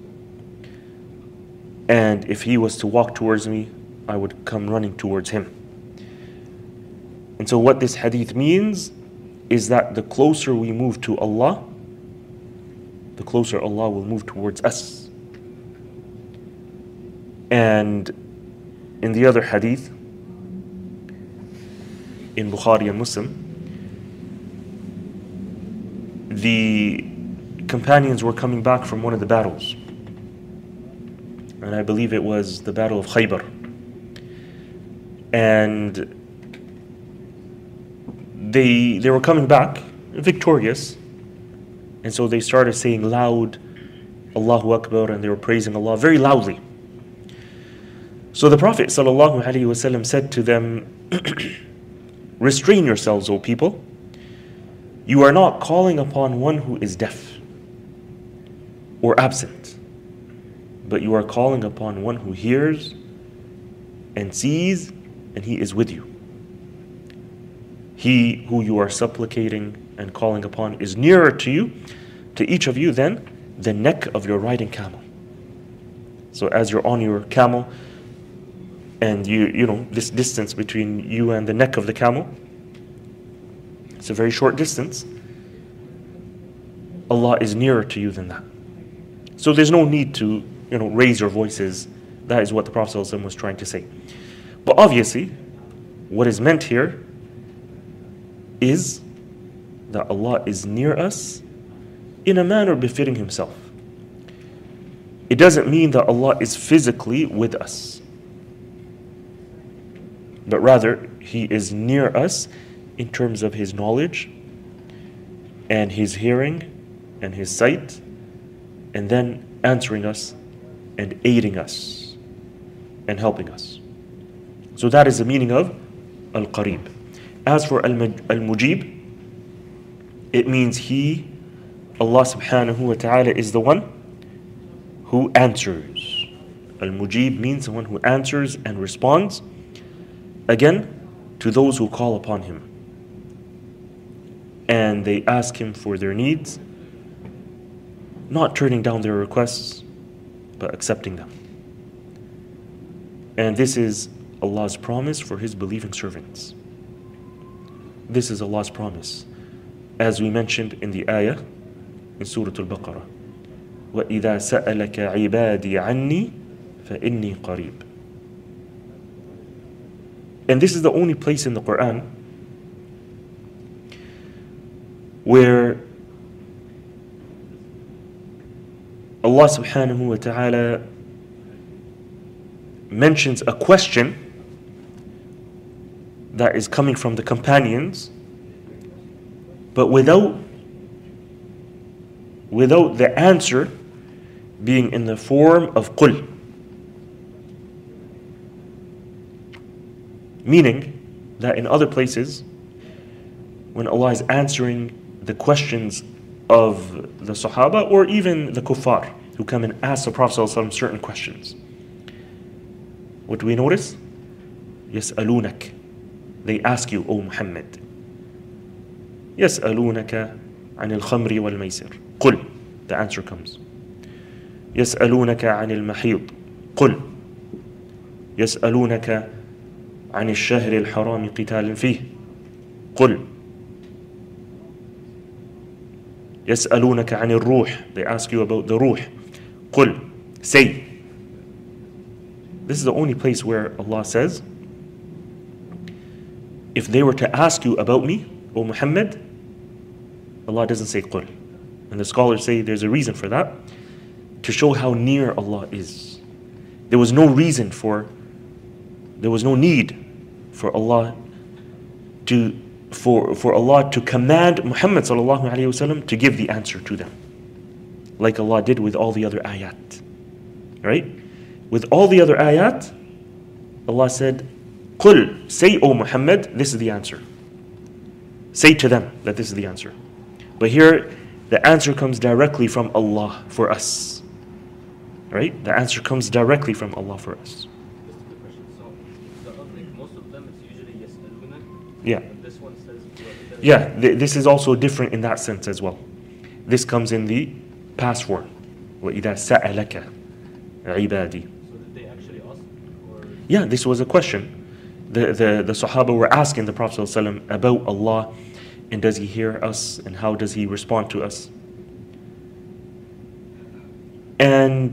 And if he was to walk towards me, I would come running towards him. And so what this hadith means is that the closer we move to Allah, the closer Allah will move towards us. And in the other hadith, in Bukhari and Muslim, the companions were coming back from one of the battles. And I believe it was the Battle of Khaybar. And they were coming back victorious. And so they started saying loud, Allahu Akbar, and they were praising Allah very loudly. So the Prophet ﷺ said to them, restrain yourselves, O people. You are not calling upon one who is deaf or absent, but you are calling upon one who hears and sees, and he is with you. He who you are supplicating and calling upon is nearer to you, to each of you, than the neck of your riding camel. So as you're on your camel, and you know this distance between you and the neck of the camel, it's a very short distance. Allah is nearer to you than that. So there's no need to raise your voices. That is what the Prophet ﷺ was trying to say. But obviously, what is meant here is that Allah is near us in a manner befitting Himself. It doesn't mean that Allah is physically with us, but rather He is near us in terms of His knowledge and His hearing and His sight, and then answering us and aiding us and helping us. So that is the meaning of Al-Qareeb. As for Al-Mujib, it means He, Allah subhanahu wa ta'ala, is the one who answers. Al-Mujib means the one who answers and responds, again, to those who call upon Him. And they ask Him for their needs, not turning down their requests, but accepting them. And this is Allah's promise for His believing servants. This is Allah's promise, as we mentioned in the ayah in Surah Al-Baqarah. وَإِذَا سَأَلَكَ عِبَادِي عَنِّي فَإِنِّي قَرِيبٌ. And this is the only place in the Quran where Allah subhanahu wa ta'ala mentions a question that is coming from the companions but without the answer being in the form of قل. Meaning that in other places, when Allah is answering the questions of the Sahaba or even the Kuffar who come and ask the Prophet ﷺ certain questions, what do we notice? يسألونك. They ask you, O Muhammad. يسألونك عن الخمر والميسر. قل. The answer comes. يسألونك عن المحيض. قل. يسألونك عن الشهر الحرام قتال فيه. قل. يسألونك عن الروح. They ask you about the ruh. قل. Say. This is the only place where Allah says, if they were to ask you about me, O Muhammad, Allah doesn't say قل. And the scholars say there's a reason for that, to show how near Allah is. There was no need for Allah to command Muhammad sallallahu alaihi wasallam to give the answer to them, like Allah did with all the other ayat. Right? With all the other ayat, Allah said, قل, say, O Muhammad, this is the answer. Say to them that this is the answer. But here, the answer comes directly from Allah for us. Right? The answer comes directly from Allah for us. Just a quick question. So, like most of them, it's usually يسألونك. Yeah. But this one says. Yeah, this is also different in that sense as well. This comes in the past form. وَإِذَا سَأَلَكَ عِبَادِي. So did they actually ask? Or? Yeah, this was a question. The Sahaba were asking the Prophet ﷺ about Allah, and does he hear us, and how does he respond to us. And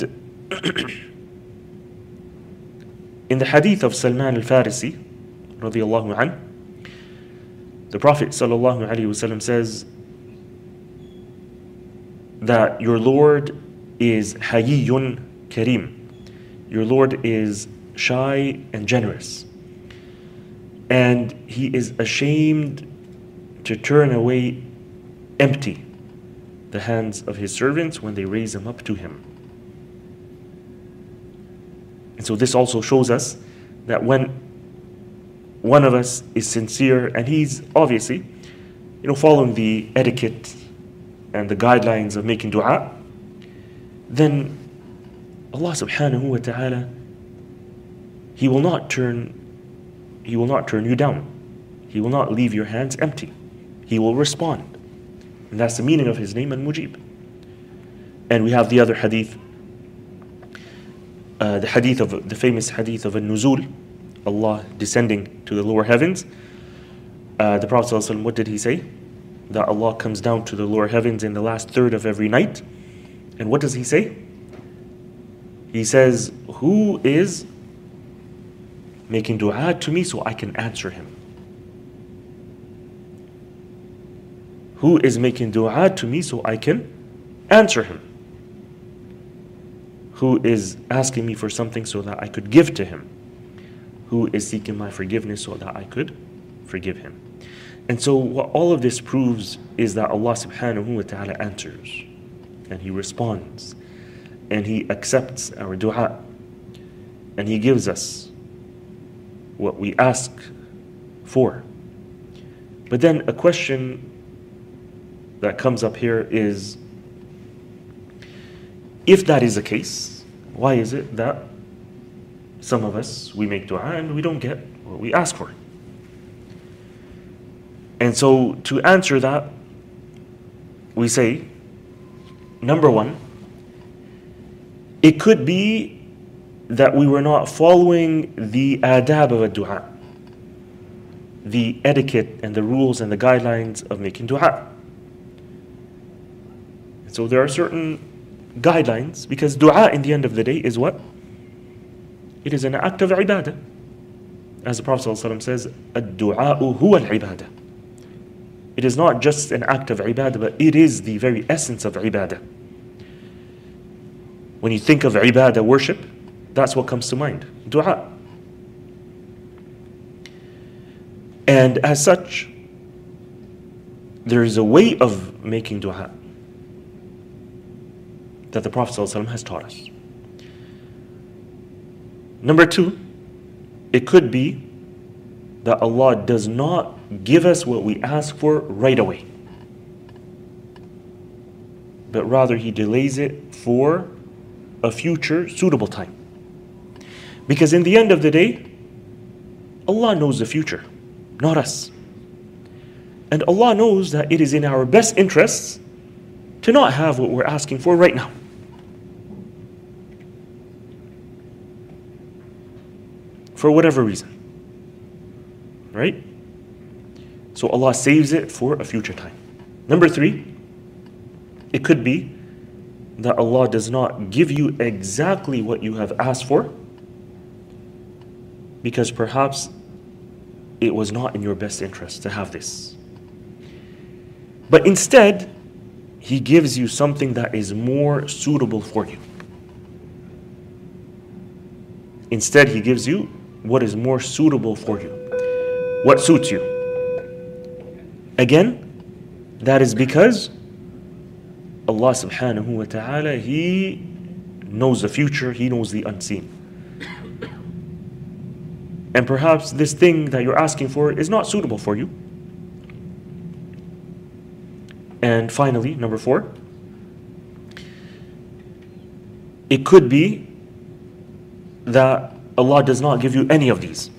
in the hadith of Salman al-Farisi radiyallahu anhu, the Prophet ﷺ says that your Lord is Hayyun Kareem. Your Lord is shy and generous. And he is ashamed to turn away empty the hands of his servants when they raise them up to him. And so this also shows us that when one of us is sincere and he's obviously, following the etiquette and the guidelines of making dua, then Allah subhanahu wa ta'ala, He will not turn you down. He will not leave your hands empty. He will respond. And that's the meaning of His name, Al-Mujib. And we have the other hadith, the famous hadith of Al-Nuzul, Allah descending to the lower heavens. The Prophet ﷺ, what did he say? That Allah comes down to the lower heavens in the last third of every night. And what does he say? He says, who is making dua to me so I can answer him? Who is making dua to me so I can answer him? Who is asking me for something so that I could give to him? Who is seeking my forgiveness so that I could forgive him? And so what all of this proves is that Allah subhanahu wa ta'ala answers, and He responds, and He accepts our dua, and He gives us what we ask for. But then a question that comes up here is, if that is the case, why is it that some of us, we make dua and we don't get what we ask for? And so to answer that, we say, number one, it could be that we were not following the adab of a dua, the etiquette and the rules and the guidelines of making dua. So there are certain guidelines, because dua in the end of the day is what? It is an act of ibadah. As the Prophet ﷺ says, ad-du'a'u huwa al-ibadah. It is not just an act of ibadah, but it is the very essence of ibadah. When you think of ibadah, worship, that's what comes to mind, dua. And as such, there is a way of making dua that the Prophet ﷺ has taught us. Number two, it could be that Allah does not give us what we ask for right away, but rather He delays it for a future suitable time. Because in the end of the day, Allah knows the future, not us. And Allah knows that it is in our best interests to not have what we're asking for right now. For whatever reason. Right? So Allah saves it for a future time. Number three, it could be that Allah does not give you exactly what you have asked for because perhaps it was not in your best interest to have this. But instead, He gives you something that is more suitable for you. Instead, He gives you what is more suitable for you. What suits you. Again, that is because Allah subhanahu wa ta'ala, He knows the future, He knows the unseen. And perhaps this thing that you're asking for is not suitable for you. And finally, number four, it could be that Allah does not give you any of these.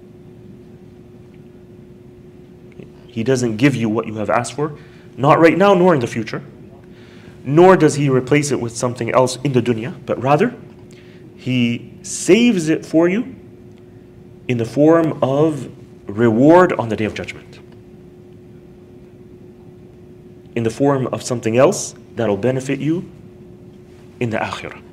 He doesn't give you what you have asked for, not right now nor in the future, nor does He replace it with something else in the dunya, but rather He saves it for you in the form of reward on the Day of Judgment. In the form of something else that will benefit you in the Akhirah.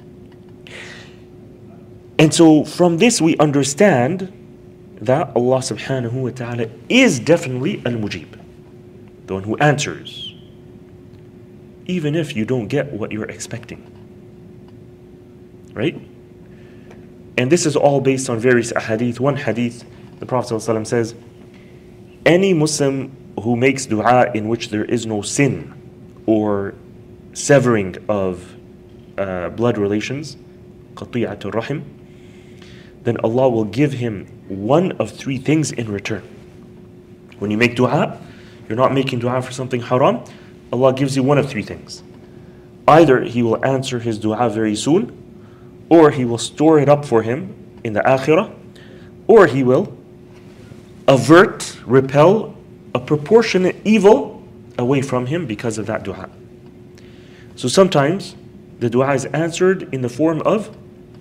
And so from this we understand that Allah subhanahu wa ta'ala is definitely Al-Mujib, the one who answers, even if you don't get what you're expecting. Right? And this is all based on various ahadith. One hadith, the Prophet ﷺ says, any Muslim who makes dua in which there is no sin or severing of blood relations, qati'atul rahim, then Allah will give him one of three things in return. When you make dua, you're not making dua for something haram, Allah gives you one of three things. Either He will answer his dua very soon, or He will store it up for him in the Akhirah, or He will avert, repel a proportionate evil away from him because of that dua. So sometimes the dua is answered in the form of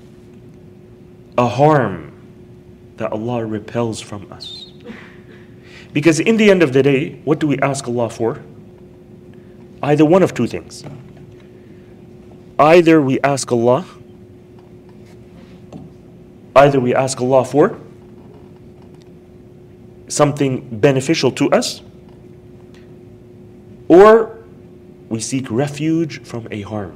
a harm that Allah repels from us. Because in the end of the day, what do we ask Allah for? Either one of two things. Either we ask Allah for something beneficial to us, or we seek refuge from a harm.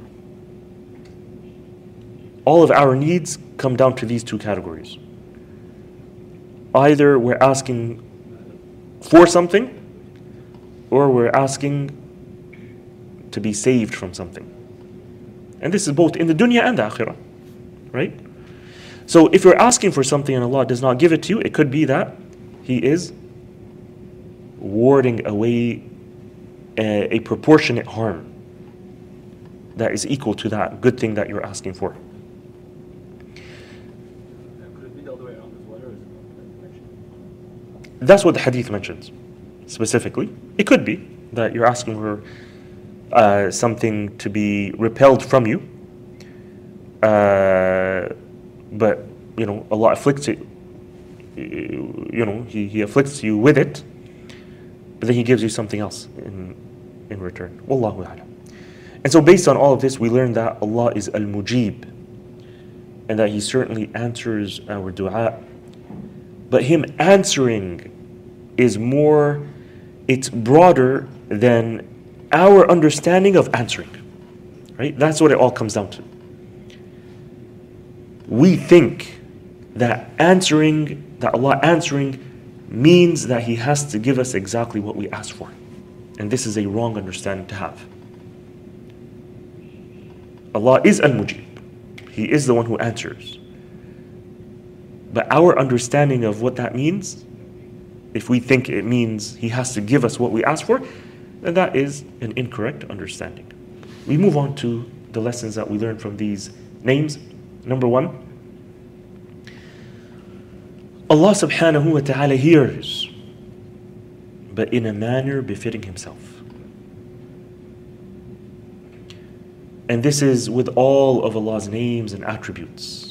All of our needs come down to these two categories. Either we're asking for something, or we're asking to be saved from something. And this is both in the dunya and the akhirah, right? So if you're asking for something and Allah does not give it to you, it could be that He is warding away a proportionate harm that is equal to that good thing that you're asking for. Could it be the other way around as well, or is it not connection? That's what the hadith mentions specifically. It could be that you're asking for something to be repelled from you, but Allah afflicts it. He afflicts you with it, but then He gives you something else in return. Wallahu a'lam. And so based on all of this, we learn that Allah is Al-Mujib, and that He certainly answers our dua. But Him answering is it's broader than our understanding of answering. Right? That's what it all comes down to. We think that Allah answering means that He has to give us exactly what we ask for. And this is a wrong understanding to have. Allah is Al-Mujib. He is the one who answers. But our understanding of what that means, if we think it means He has to give us what we ask for, then that is an incorrect understanding. We move on to the lessons that we learn from these names. Number one, Allah subhanahu wa ta'ala hears, but in a manner befitting Himself. And this is with all of Allah's names and attributes.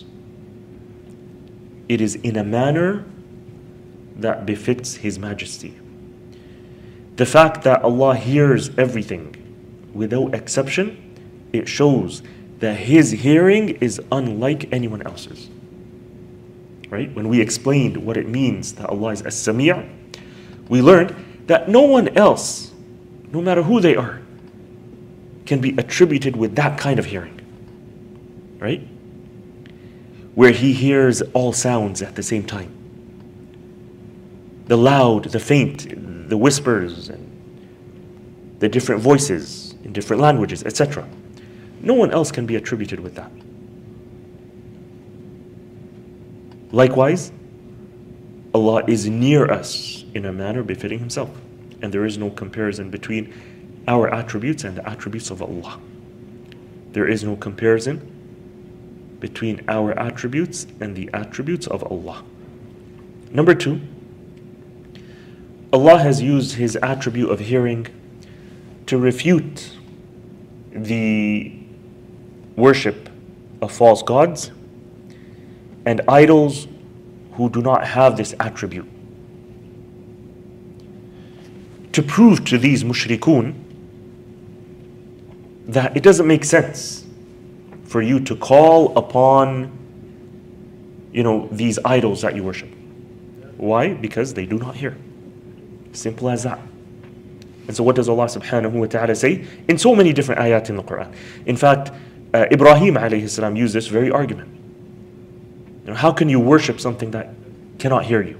It is in a manner that befits His majesty. The fact that Allah hears everything without exception, it shows that His hearing is unlike anyone else's. Right? When we explained what it means that Allah is As-Sami', we learned that no one else, no matter who they are, can be attributed with that kind of hearing. Right? Where He hears all sounds at the same time. The loud, the faint, the whispers, and the different voices in different languages, etc. No one else can be attributed with that. Likewise, Allah is near us in a manner befitting Himself. And there is no comparison between our attributes and the attributes of Allah. There is no comparison between our attributes and the attributes of Allah. Number two, Allah has used His attribute of hearing to refute the worship of false gods and idols who do not have this attribute. To prove to these mushrikun that it doesn't make sense for you to call upon, these idols that you worship. Why? Because they do not hear. Simple as that. And so what does Allah subhanahu wa ta'ala say? In so many different ayat in the Quran. In fact, Ibrahim alayhi salam used this very argument. How can you worship something that cannot hear you?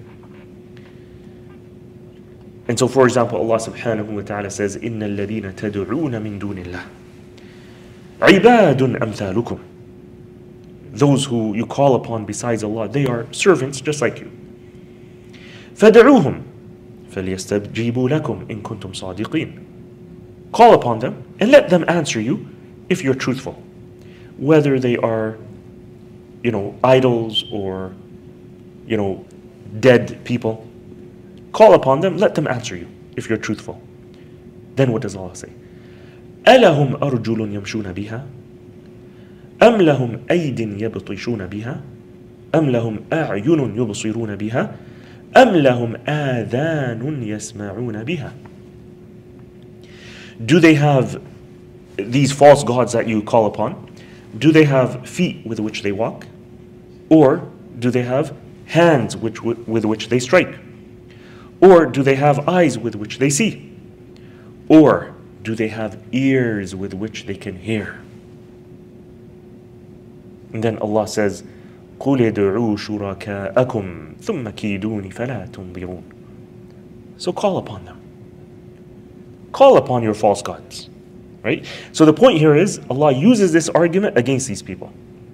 And so, for example, Allah subhanahu wa ta'ala says, إِنَّ الَّذِينَ تَدْعُونَ مِن دُونِ اللَّهِ عِبَادٌ أَمْثَالُكُمْ. Those who you call upon besides Allah, they are servants just like you. فَدْعُوهُمْ فَلْيَسْتَجِيبُوا لَكُمْ إِن كُنْتُمْ صَادِقِينَ. Call upon them and let them answer you if you're truthful. Whether they are, idols or, dead people. Call upon them, let them answer you if you're truthful. Then what does Allah say? أَلَهُمْ أَرْجُلٌ يَمْشُونَ بِهَا أَمْ لَهُمْ أَيْدٍ يَبْطِشُونَ بِهَا أَمْ لَهُمْ أَعْيُنٌ يُبْصِرُونَ بِهَا أَمْ لَهُمْ آذَانٌ يَسْمَعُونَ بِهَا. Do they have these false gods that you call upon? Do they have feet with which they walk? Or do they have hands with which they strike? Or do they have eyes with which they see? Or do they have ears with which they can hear? And then Allah says, قُلِ ادْعُوا شُرَكَاءَكُمْ ثُمَّ كِيدُونِ فَلَا تُنظِرُونَ. So call upon them. Call upon your false gods. Right? So the point here is, Allah uses this argument against these people.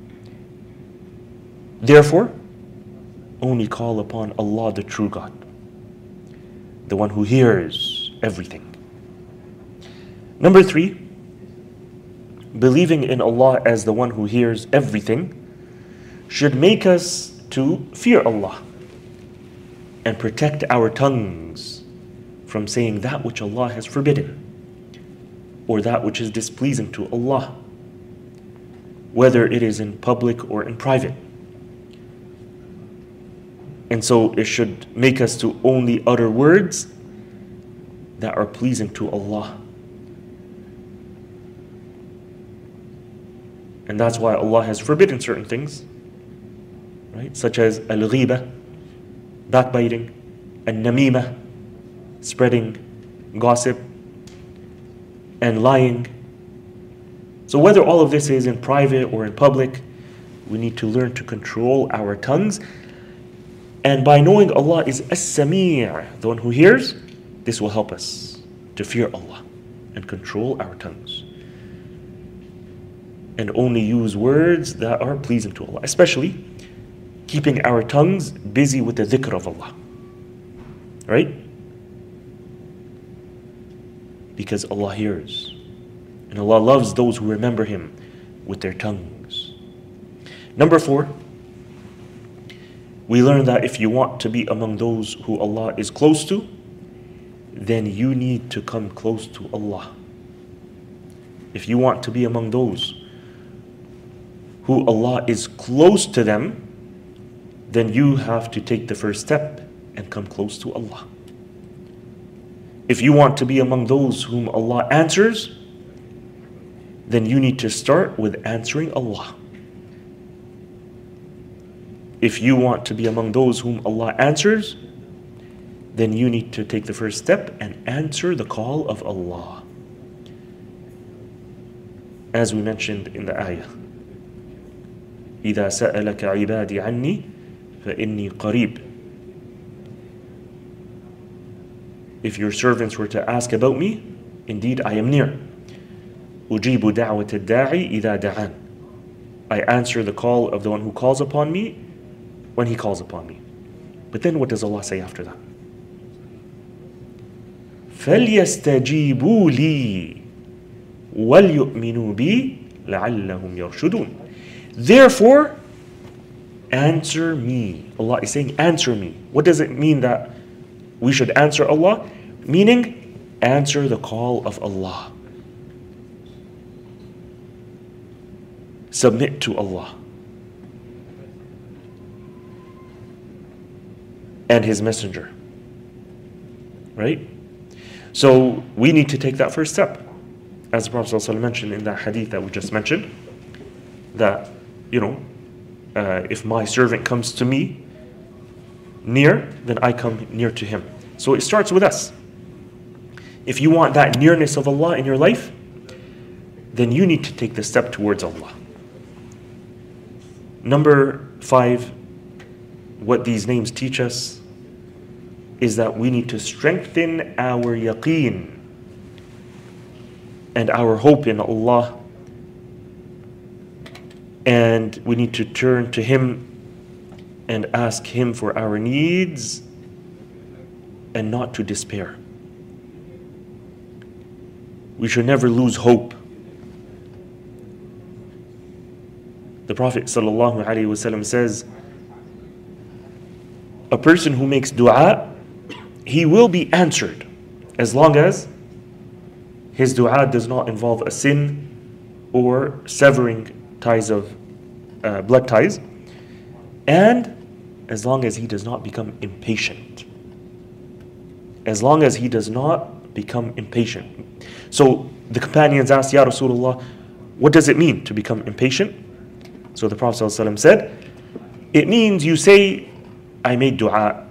Therefore, only call upon Allah, the true God, the one who hears everything. Number three, believing in Allah as the one who hears everything should make us to fear Allah and protect our tongues from saying that which Allah has forbidden or that which is displeasing to Allah, whether it is in public or in private. And so it should make us to only utter words that are pleasing to Allah. And that's why Allah has forbidden certain things, right? Such as al-ghiba, backbiting, al-namima, spreading gossip, and lying. So whether all of this is in private or in public, we need to learn to control our tongues. And by knowing Allah is As-Sami', the one who hears, this will help us to to fear Allah and control our tongues. And only use words that are pleasing to Allah, especially keeping our tongues busy with the dhikr of Allah. Right? Because Allah hears. And Allah loves those who remember Him with their tongues. Number 4, we learn that if you want to be among those who Allah is close to, then you need to come close to Allah. If you want to be among those who Allah is close to them, then you have to take the first step and come close to Allah. If you want to be among those whom Allah answers, then you need to start with answering Allah. If you want to be among those whom Allah answers, then you need to take the first step and answer the call of Allah. As we mentioned in the ayah, إِذَا سَأَلَكَ عِبَادِي عَنِّي فَإِنِّي قَرِيبٌ. If your servants were to ask about me, indeed I am near. أُجِيبُ دَعْوَةَ الدَّاعِ إِذَا دَعَانِ. I answer the call of the one who calls upon me when he calls upon me. But then what does Allah say after that? فَلْيَسْتَجِيبُوا لِي وَلْيُؤْمِنُوا بِي لَعَلَّهُمْ يَرْشُدُونَ. Therefore, answer me. Allah is saying, answer me. What does it mean that we should answer Allah? Meaning, answer the call of Allah. Submit to Allah and His Messenger. Right? So we need to take that first step. As the Prophet ﷺ mentioned in that hadith that we just mentioned, that, if my servant comes to me near, then I come near to him. So it starts with us. If you want that nearness of Allah in your life, then you need to take the step towards Allah. Number 5, what these names teach us is that we need to strengthen our yaqeen and our hope in Allah, and we need to turn to Him and ask Him for our needs and not to despair. We should never lose hope. The Prophet ﷺ says, a person who makes dua, he will be answered as long as his dua does not involve a sin or severing ties of blood ties, and as long as he does not become impatient. As long as he does not become impatient. So the companions asked, Ya Rasulullah, what does it mean to become impatient? So the Prophet ﷺ said, it means you say, I made dua,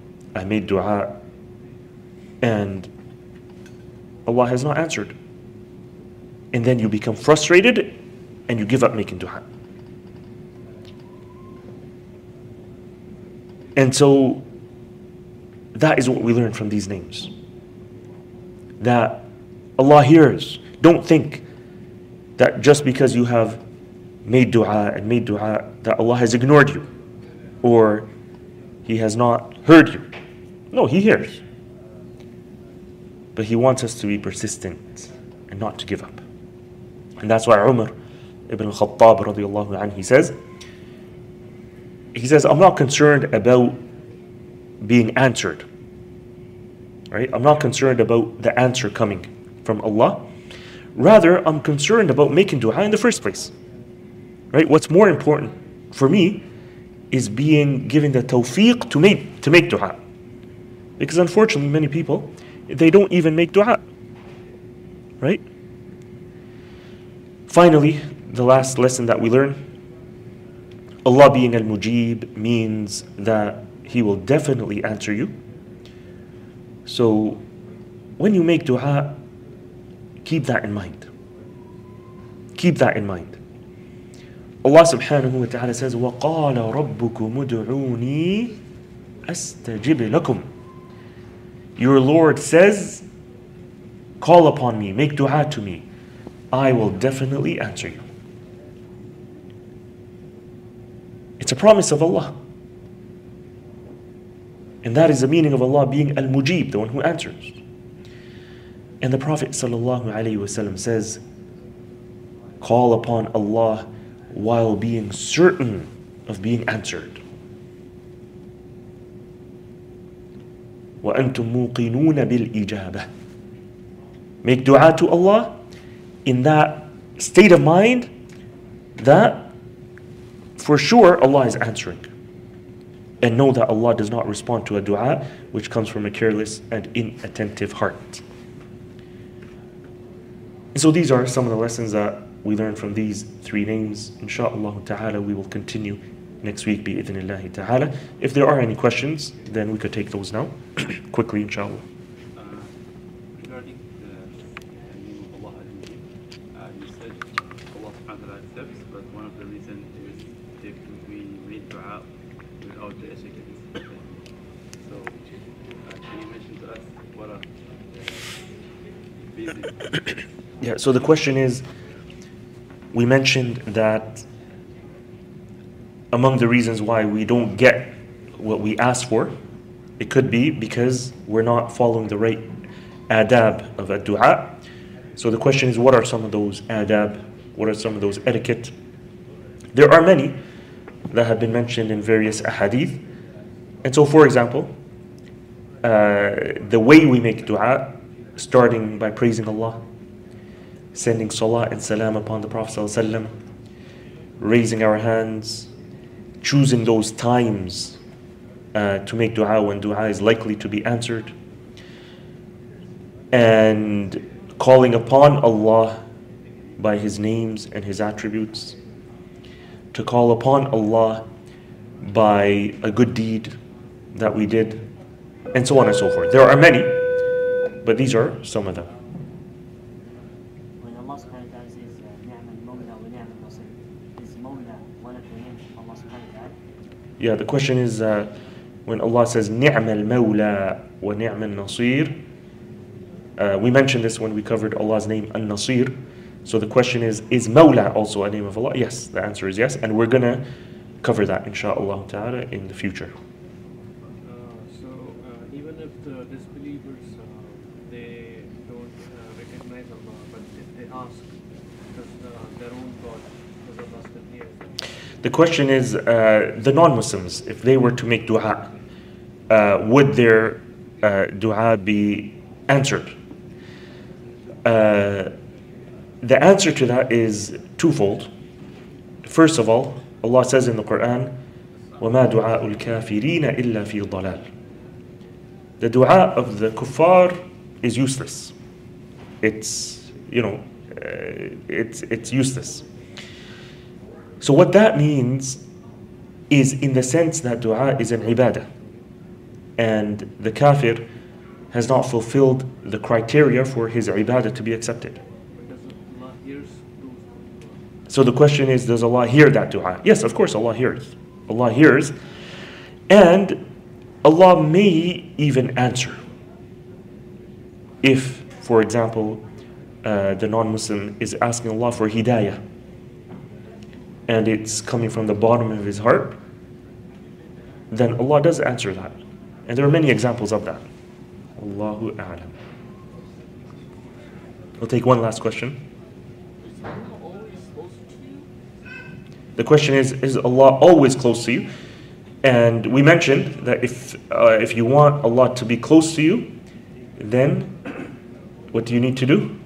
and Allah has not answered. And then you become frustrated and you give up making dua. And so that is what we learn from these names. That Allah hears. Don't think that just because you have made dua, that Allah has ignored you or He has not heard you. No, He hears. But He wants us to be persistent and not to give up. And that's why Umar ibn al-Khattab radiyallahu anhu, he says, I'm not concerned about being answered. Right? I'm not concerned about the answer coming from Allah. Rather, I'm concerned about making dua in the first place. Right? What's more important for me is being given the tawfiq to make dua. Because unfortunately, many people, they don't even make dua. Right? Finally, the last lesson that we learn, Allah being Al-Mujib means that He will definitely answer you. So when you make dua, keep that in mind. Keep that in mind. Allah subhanahu wa ta'ala says, وَقَالَ رَبُّكُمُ ادْعُونِي أَسْتَجِبْ لَكُمْ. Your Lord says, call upon me, make dua to me, I will definitely answer you. It's a promise of Allah. And that is the meaning of Allah being Al-Mujib, the one who answers. And the Prophet ﷺ says, call upon Allah while being certain of being answered. وَأَنْتُمْ مُوقِنُونَ بِالْإِجَابَةِ. Make dua to Allah in that state of mind that for sure Allah is answering. And know that Allah does not respond to a dua which comes from a careless and inattentive heart. And so these are some of the lessons that we learned from these three names. Insha'Allah ta'ala, we will continue next week bi'idhnillahi ta'ala. If there are any questions, then we could take those now. Quickly, inshallah. Regarding the name of Allah Al-Mujib, you said Allah subhanahu wa ta'ala accepts, but one of the reasons is if we made dua without the etiquette. So, can you mention to us what are basic? Yeah, so the question is, we mentioned that among the reasons why we don't get what we ask for, it could be because we're not following the right adab of a dua. So the question is, what are some of those adab? What are some of those etiquette? There are many that have been mentioned in various ahadith. And so, for example, the way we make dua, starting by praising Allah, sending salah and salam upon the Prophet ﷺ, raising our hands, choosing those times to make dua when dua is likely to be answered, and calling upon Allah by His names and His attributes, to call upon Allah by a good deed that we did, and so on and so forth. There are many, but these are some of them. When Allah subhanahu wa ta'ala says, نِعْمَ الْمَوْلَى وَنِعْمَ النَّصِيرُ, is Mawla one of the names of Allah subhanahu wa ta'ala? Yeah, the question is, when Allah says نِعْمَ الْمَوْلَى وَنِعْمَ النَّصِيرُ, we mentioned this when we covered Allah's name An-Nasir. So the question is Mawla also a name of Allah? Yes, the answer is yes, and we're going to cover that insha'Allah ta'ala in the future. Even if the disbelievers they don't recognize Allah, but if they ask, does their own God, does Allah still hear them? The question is, the non-Muslims, if they were to make dua, would their dua be answered? The answer to that is twofold. First of all, Allah says in the Quran, وَمَا دُعَاءُ الْكَافِرِينَ إِلَّا فِي ضَلَالٍ. The dua of the kuffar is useless. It's useless. So what that means is in the sense that dua is an ibadah, and the kafir has not fulfilled the criteria for his ibadah to be accepted. But does Allah hear those? So the question is, does Allah hear that dua? Yes, of course Allah hears. Allah hears, and Allah may even answer. If, for example, the non-Muslim is asking Allah for hidayah, and it's coming from the bottom of his heart, then Allah does answer that. And there are many examples of that. Allahu a'lam. We'll take one last question. Is Allah always close to you? The question is Allah always close to you? And we mentioned that if you want Allah to be close to you, then what do you need to do?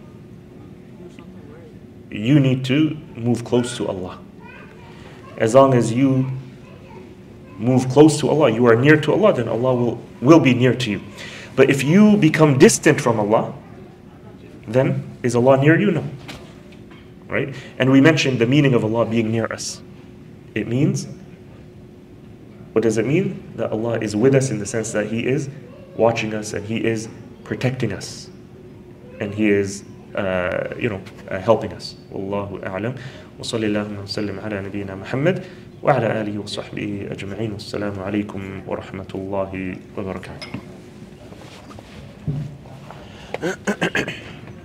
You need to move close to Allah. As long as you move close to Allah, you are near to Allah, then Allah will be near to you. But if you become distant from Allah, then is Allah near you? No. Right? And we mentioned the meaning of Allah being near us. It means, what does it mean? That Allah is with us in the sense that He is watching us and He is protecting us. And He is, helping us. Wallahu a'lam. Wa sallallahu wa sallim ala nabiyyina Muhammad wa ala alihi wa sahbihi ajma'in. Wassalamu alaikum wa rahmatullahi wa barakatuh.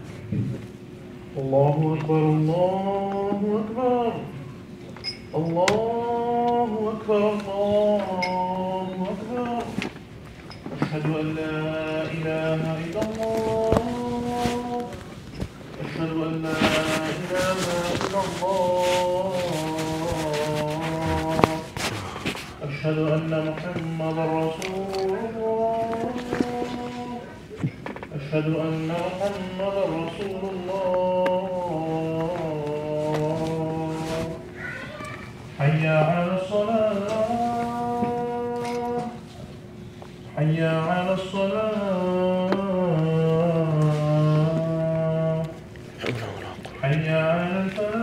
الله أكبر الله أكبر الله أكبر الله أكبر أشهد أن لا إله إلا الله أشهد أن لا إله إلا الله أشهد أن محمدا رسول الله أشهد أن محمدا رسول الله حي على الصلاة حي على الصلاة حي على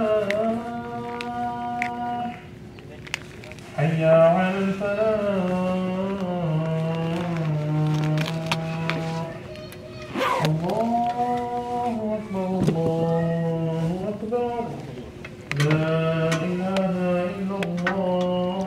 الفلاح حي على الفلاح الله أكبر الله أكبر لا إله إلا الله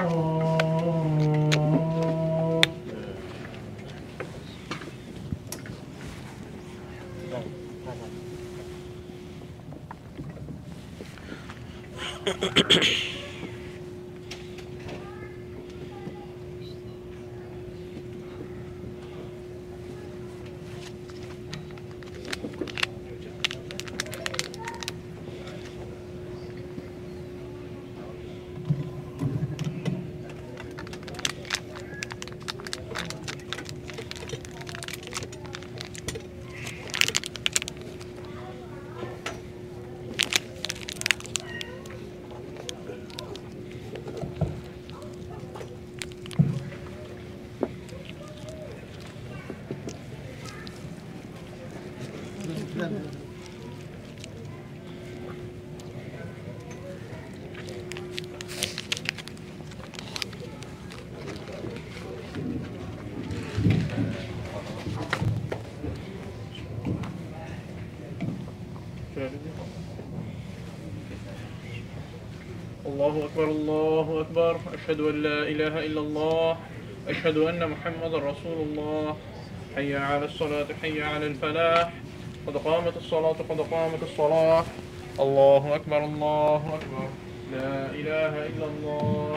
الله أكبر الله أكبر أشهد أن لا إله إلا الله أشهد أن محمدا رسول الله حي على الصلاة حي على الفلاح قد قامت الصلاة قد قامت الصلاة الله أكبر الله أكبر لا إله إلا الله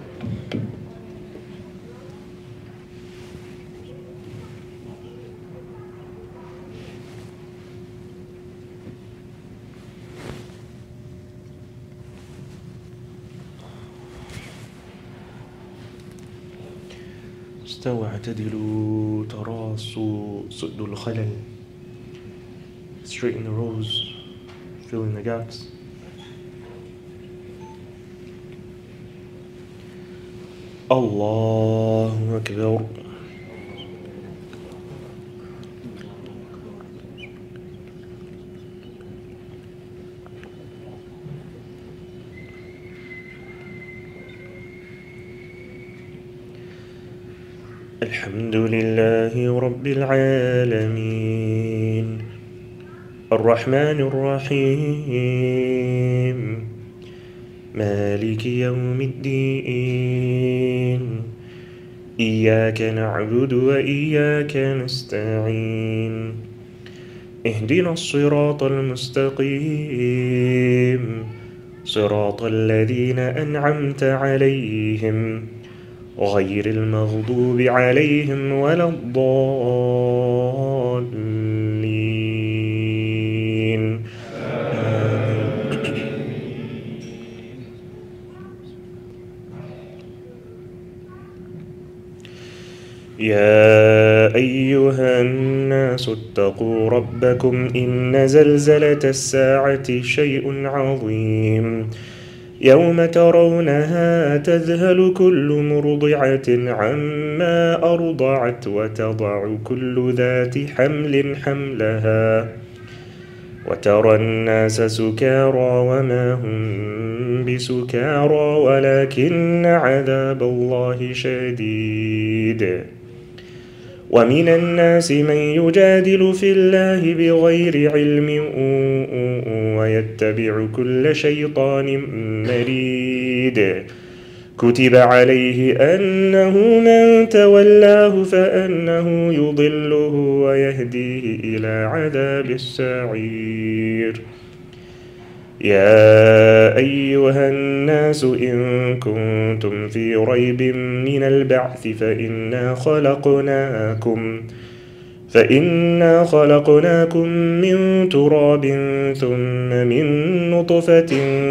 استوى اعتدلوا تراصوا سدوا الخلل. Straighten the rows, fill in the gaps. Allahu Akbar. الحمد لله رب العالمين الرحمن الرحيم مالك يوم الدين إياك نعبد وإياك نستعين اهدنا الصراط المستقيم صراط الذين أنعمت عليهم غير المغضوب عليهم ولا الضالين يا أيها الناس اتقوا ربكم إن زلزلة الساعة شيء عظيم يوم ترونها تذهل كل مرضعة عما أرضعت وتضع كل ذات حمل حملها وترى الناس سكارى وما هم بسكارى ولكن عذاب الله شديد ومن الناس من يجادل في الله بغير علم ويتبع كل شيطان مريد كتب عليه أنه من تولاه فأنه يضله ويهديه إلى عذاب السعير يا أيها الناس إن كنتم في ريب من البعث فإنا خلقناكم من تراب ثم من نطفة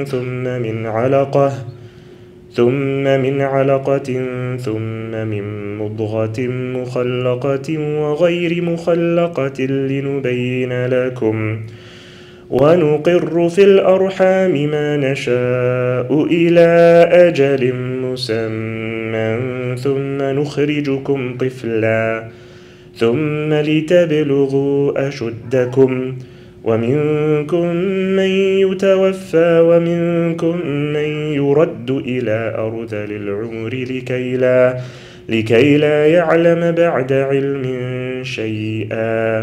ثم من علقة ثم من مضغة مخلقة وغير مخلقة لنبين لكم ونقر في الأرحام ما نشاء إلى أجل مسمى ثم نخرجكم طفلا ثم لتبلغوا أشدكم ومنكم من يتوفى ومنكم من يرد إلى أرذل العمر لكي لا يعلم بعد علم شيئا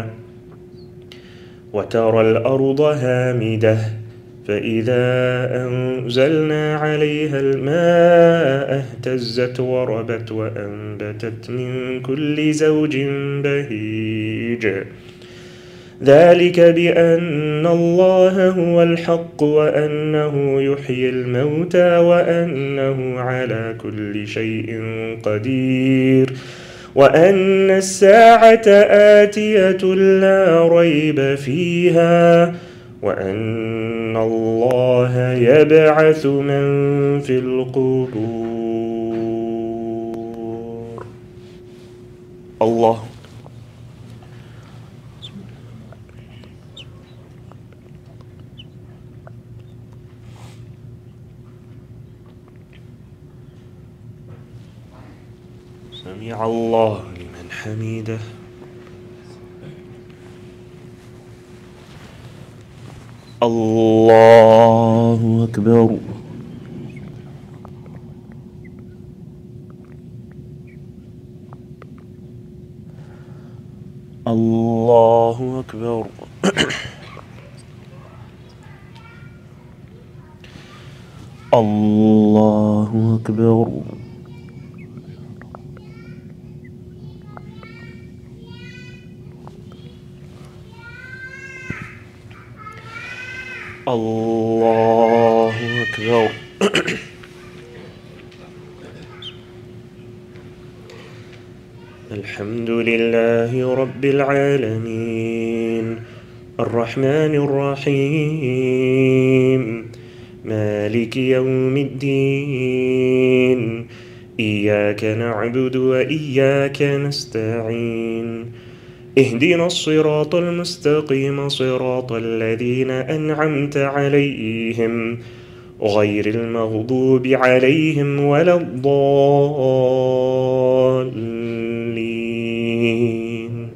وترى الأرض هامدة فإذا أنزلنا عليها الماء اهتزت وربت وأنبتت من كل زوج بهيج ذلك بأن الله هو الحق وأنه يحيي الموتى وأنه على كل شيء قدير وأن الساعة آتية لا ريب فيها وأن الله يبعث من في القبور. الله سمع الله لمن حمده. الله أكبر. الله أكبر. الله أكبر. الله أكبر. الحمد لله رب العالمين الرحمن الرحيم مالك يوم الدين إياك نعبد وإياك نستعين اهدنا الصراط المستقيم صراط الذين أنعمت عليهم غير المغضوب عليهم ولا الضالين.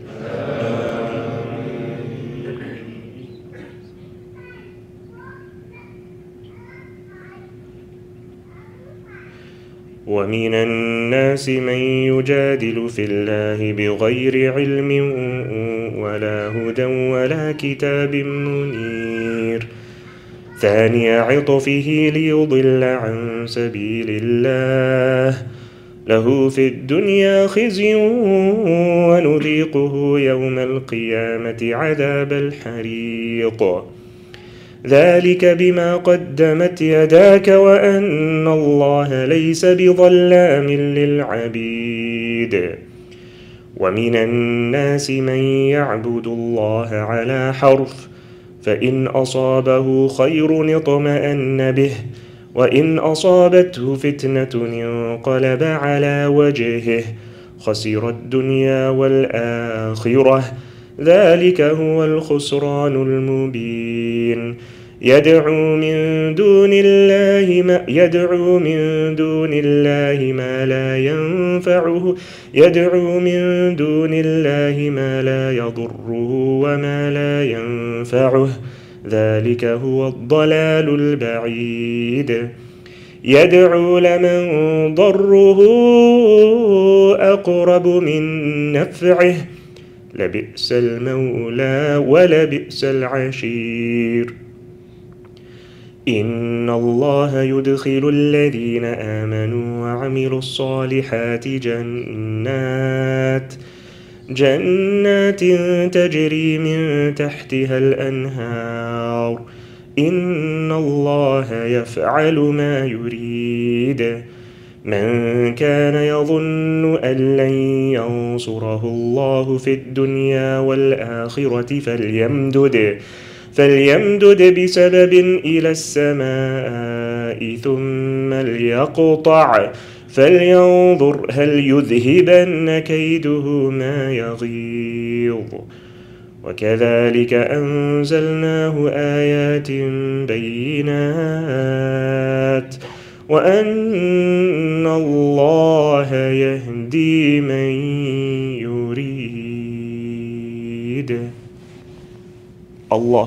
ومن الناس من يجادل في الله بغير علم ولا هدى ولا كتاب منير ثاني عطفه ليضل عن سبيل الله له في الدنيا خزي ونذيقه يوم القيامة عذاب الحريق ذلك بما قدمت يداك وأن الله ليس بظلام للعبيد. ومن الناس من يعبد الله على حرف فإن أصابه خير اطمأن به وإن أصابته فتنة انقلب على وجهه خسر الدنيا والآخرة ذلك هو الخسران المبين. يدعو من دون الله ما لا ينفعه يدعو من دون الله ما لا يضره وما لا ينفعه ذلك هو الضلال البعيد. يدعو لمن ضره أقرب من نفعه لبئس المولى ولبئس العشير. إن الله يدخل الذين آمنوا وعملوا الصالحات جنات تجري من تحتها الأنهار إن الله يفعل ما يريد من كان يظن أن لن ينصره الله في الدنيا والآخرة فليمدد بسبب إلى السماء ثم ليقطع فلينظر هل يذهبن كيده ما يغيظ وكذلك أنزلناه آيات بينات وأن الله يهدي من يريد. الله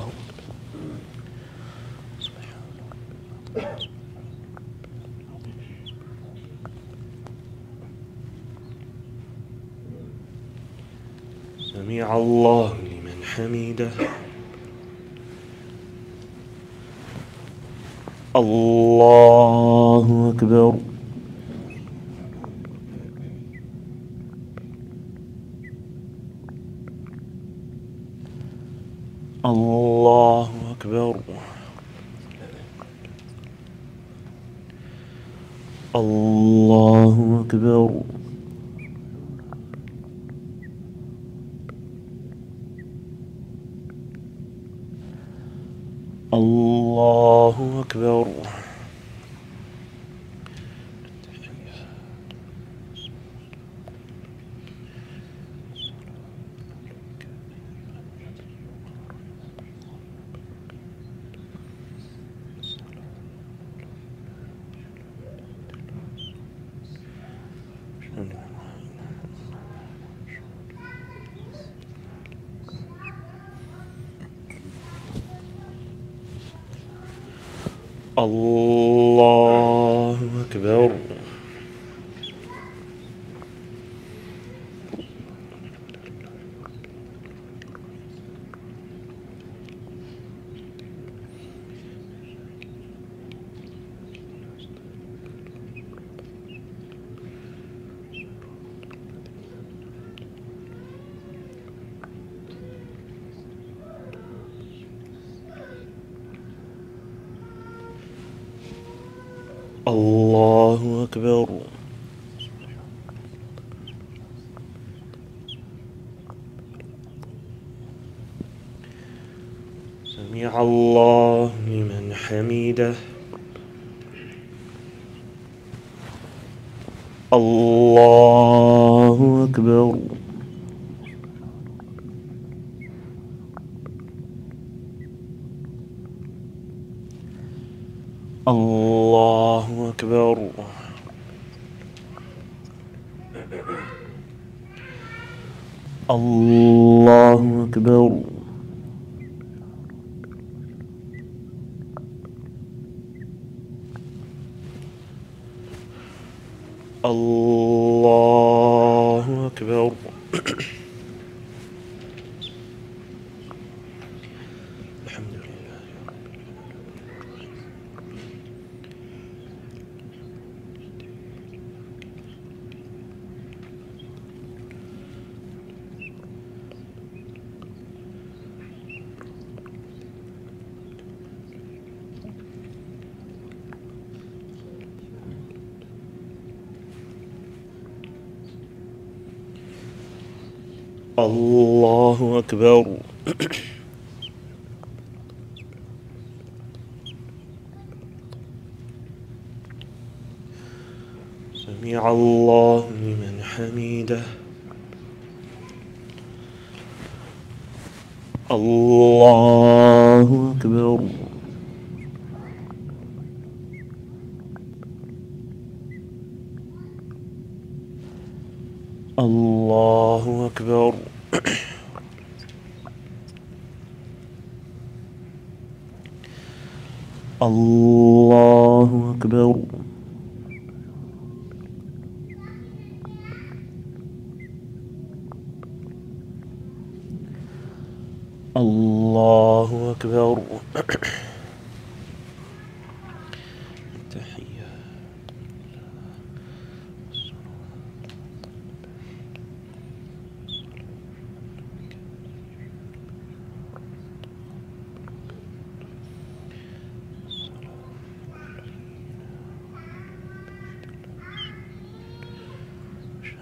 سمع الله لمن حمده. الله أكبر. الله أكبر. الله أكبر. الله أكبر. الله أكبر. الله أكبر. سمع الله لمن حمده. الله أكبر. الله أكبر. الله أكبر. الله أكبر. الحمد لله. الله أكبر. سمع الله لمن حمده. الله أكبر. الله أكبر. الله أكبر. الله أكبر.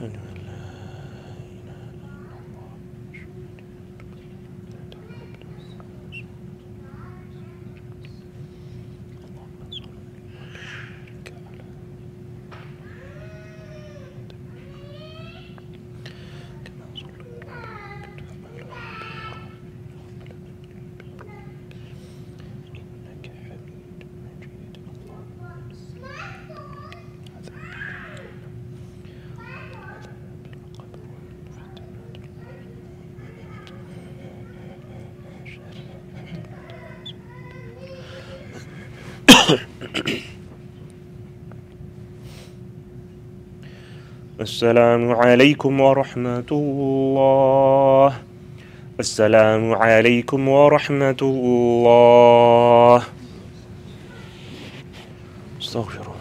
السلام عليكم ورحمة الله. السلام عليكم ورحمة الله. استغفر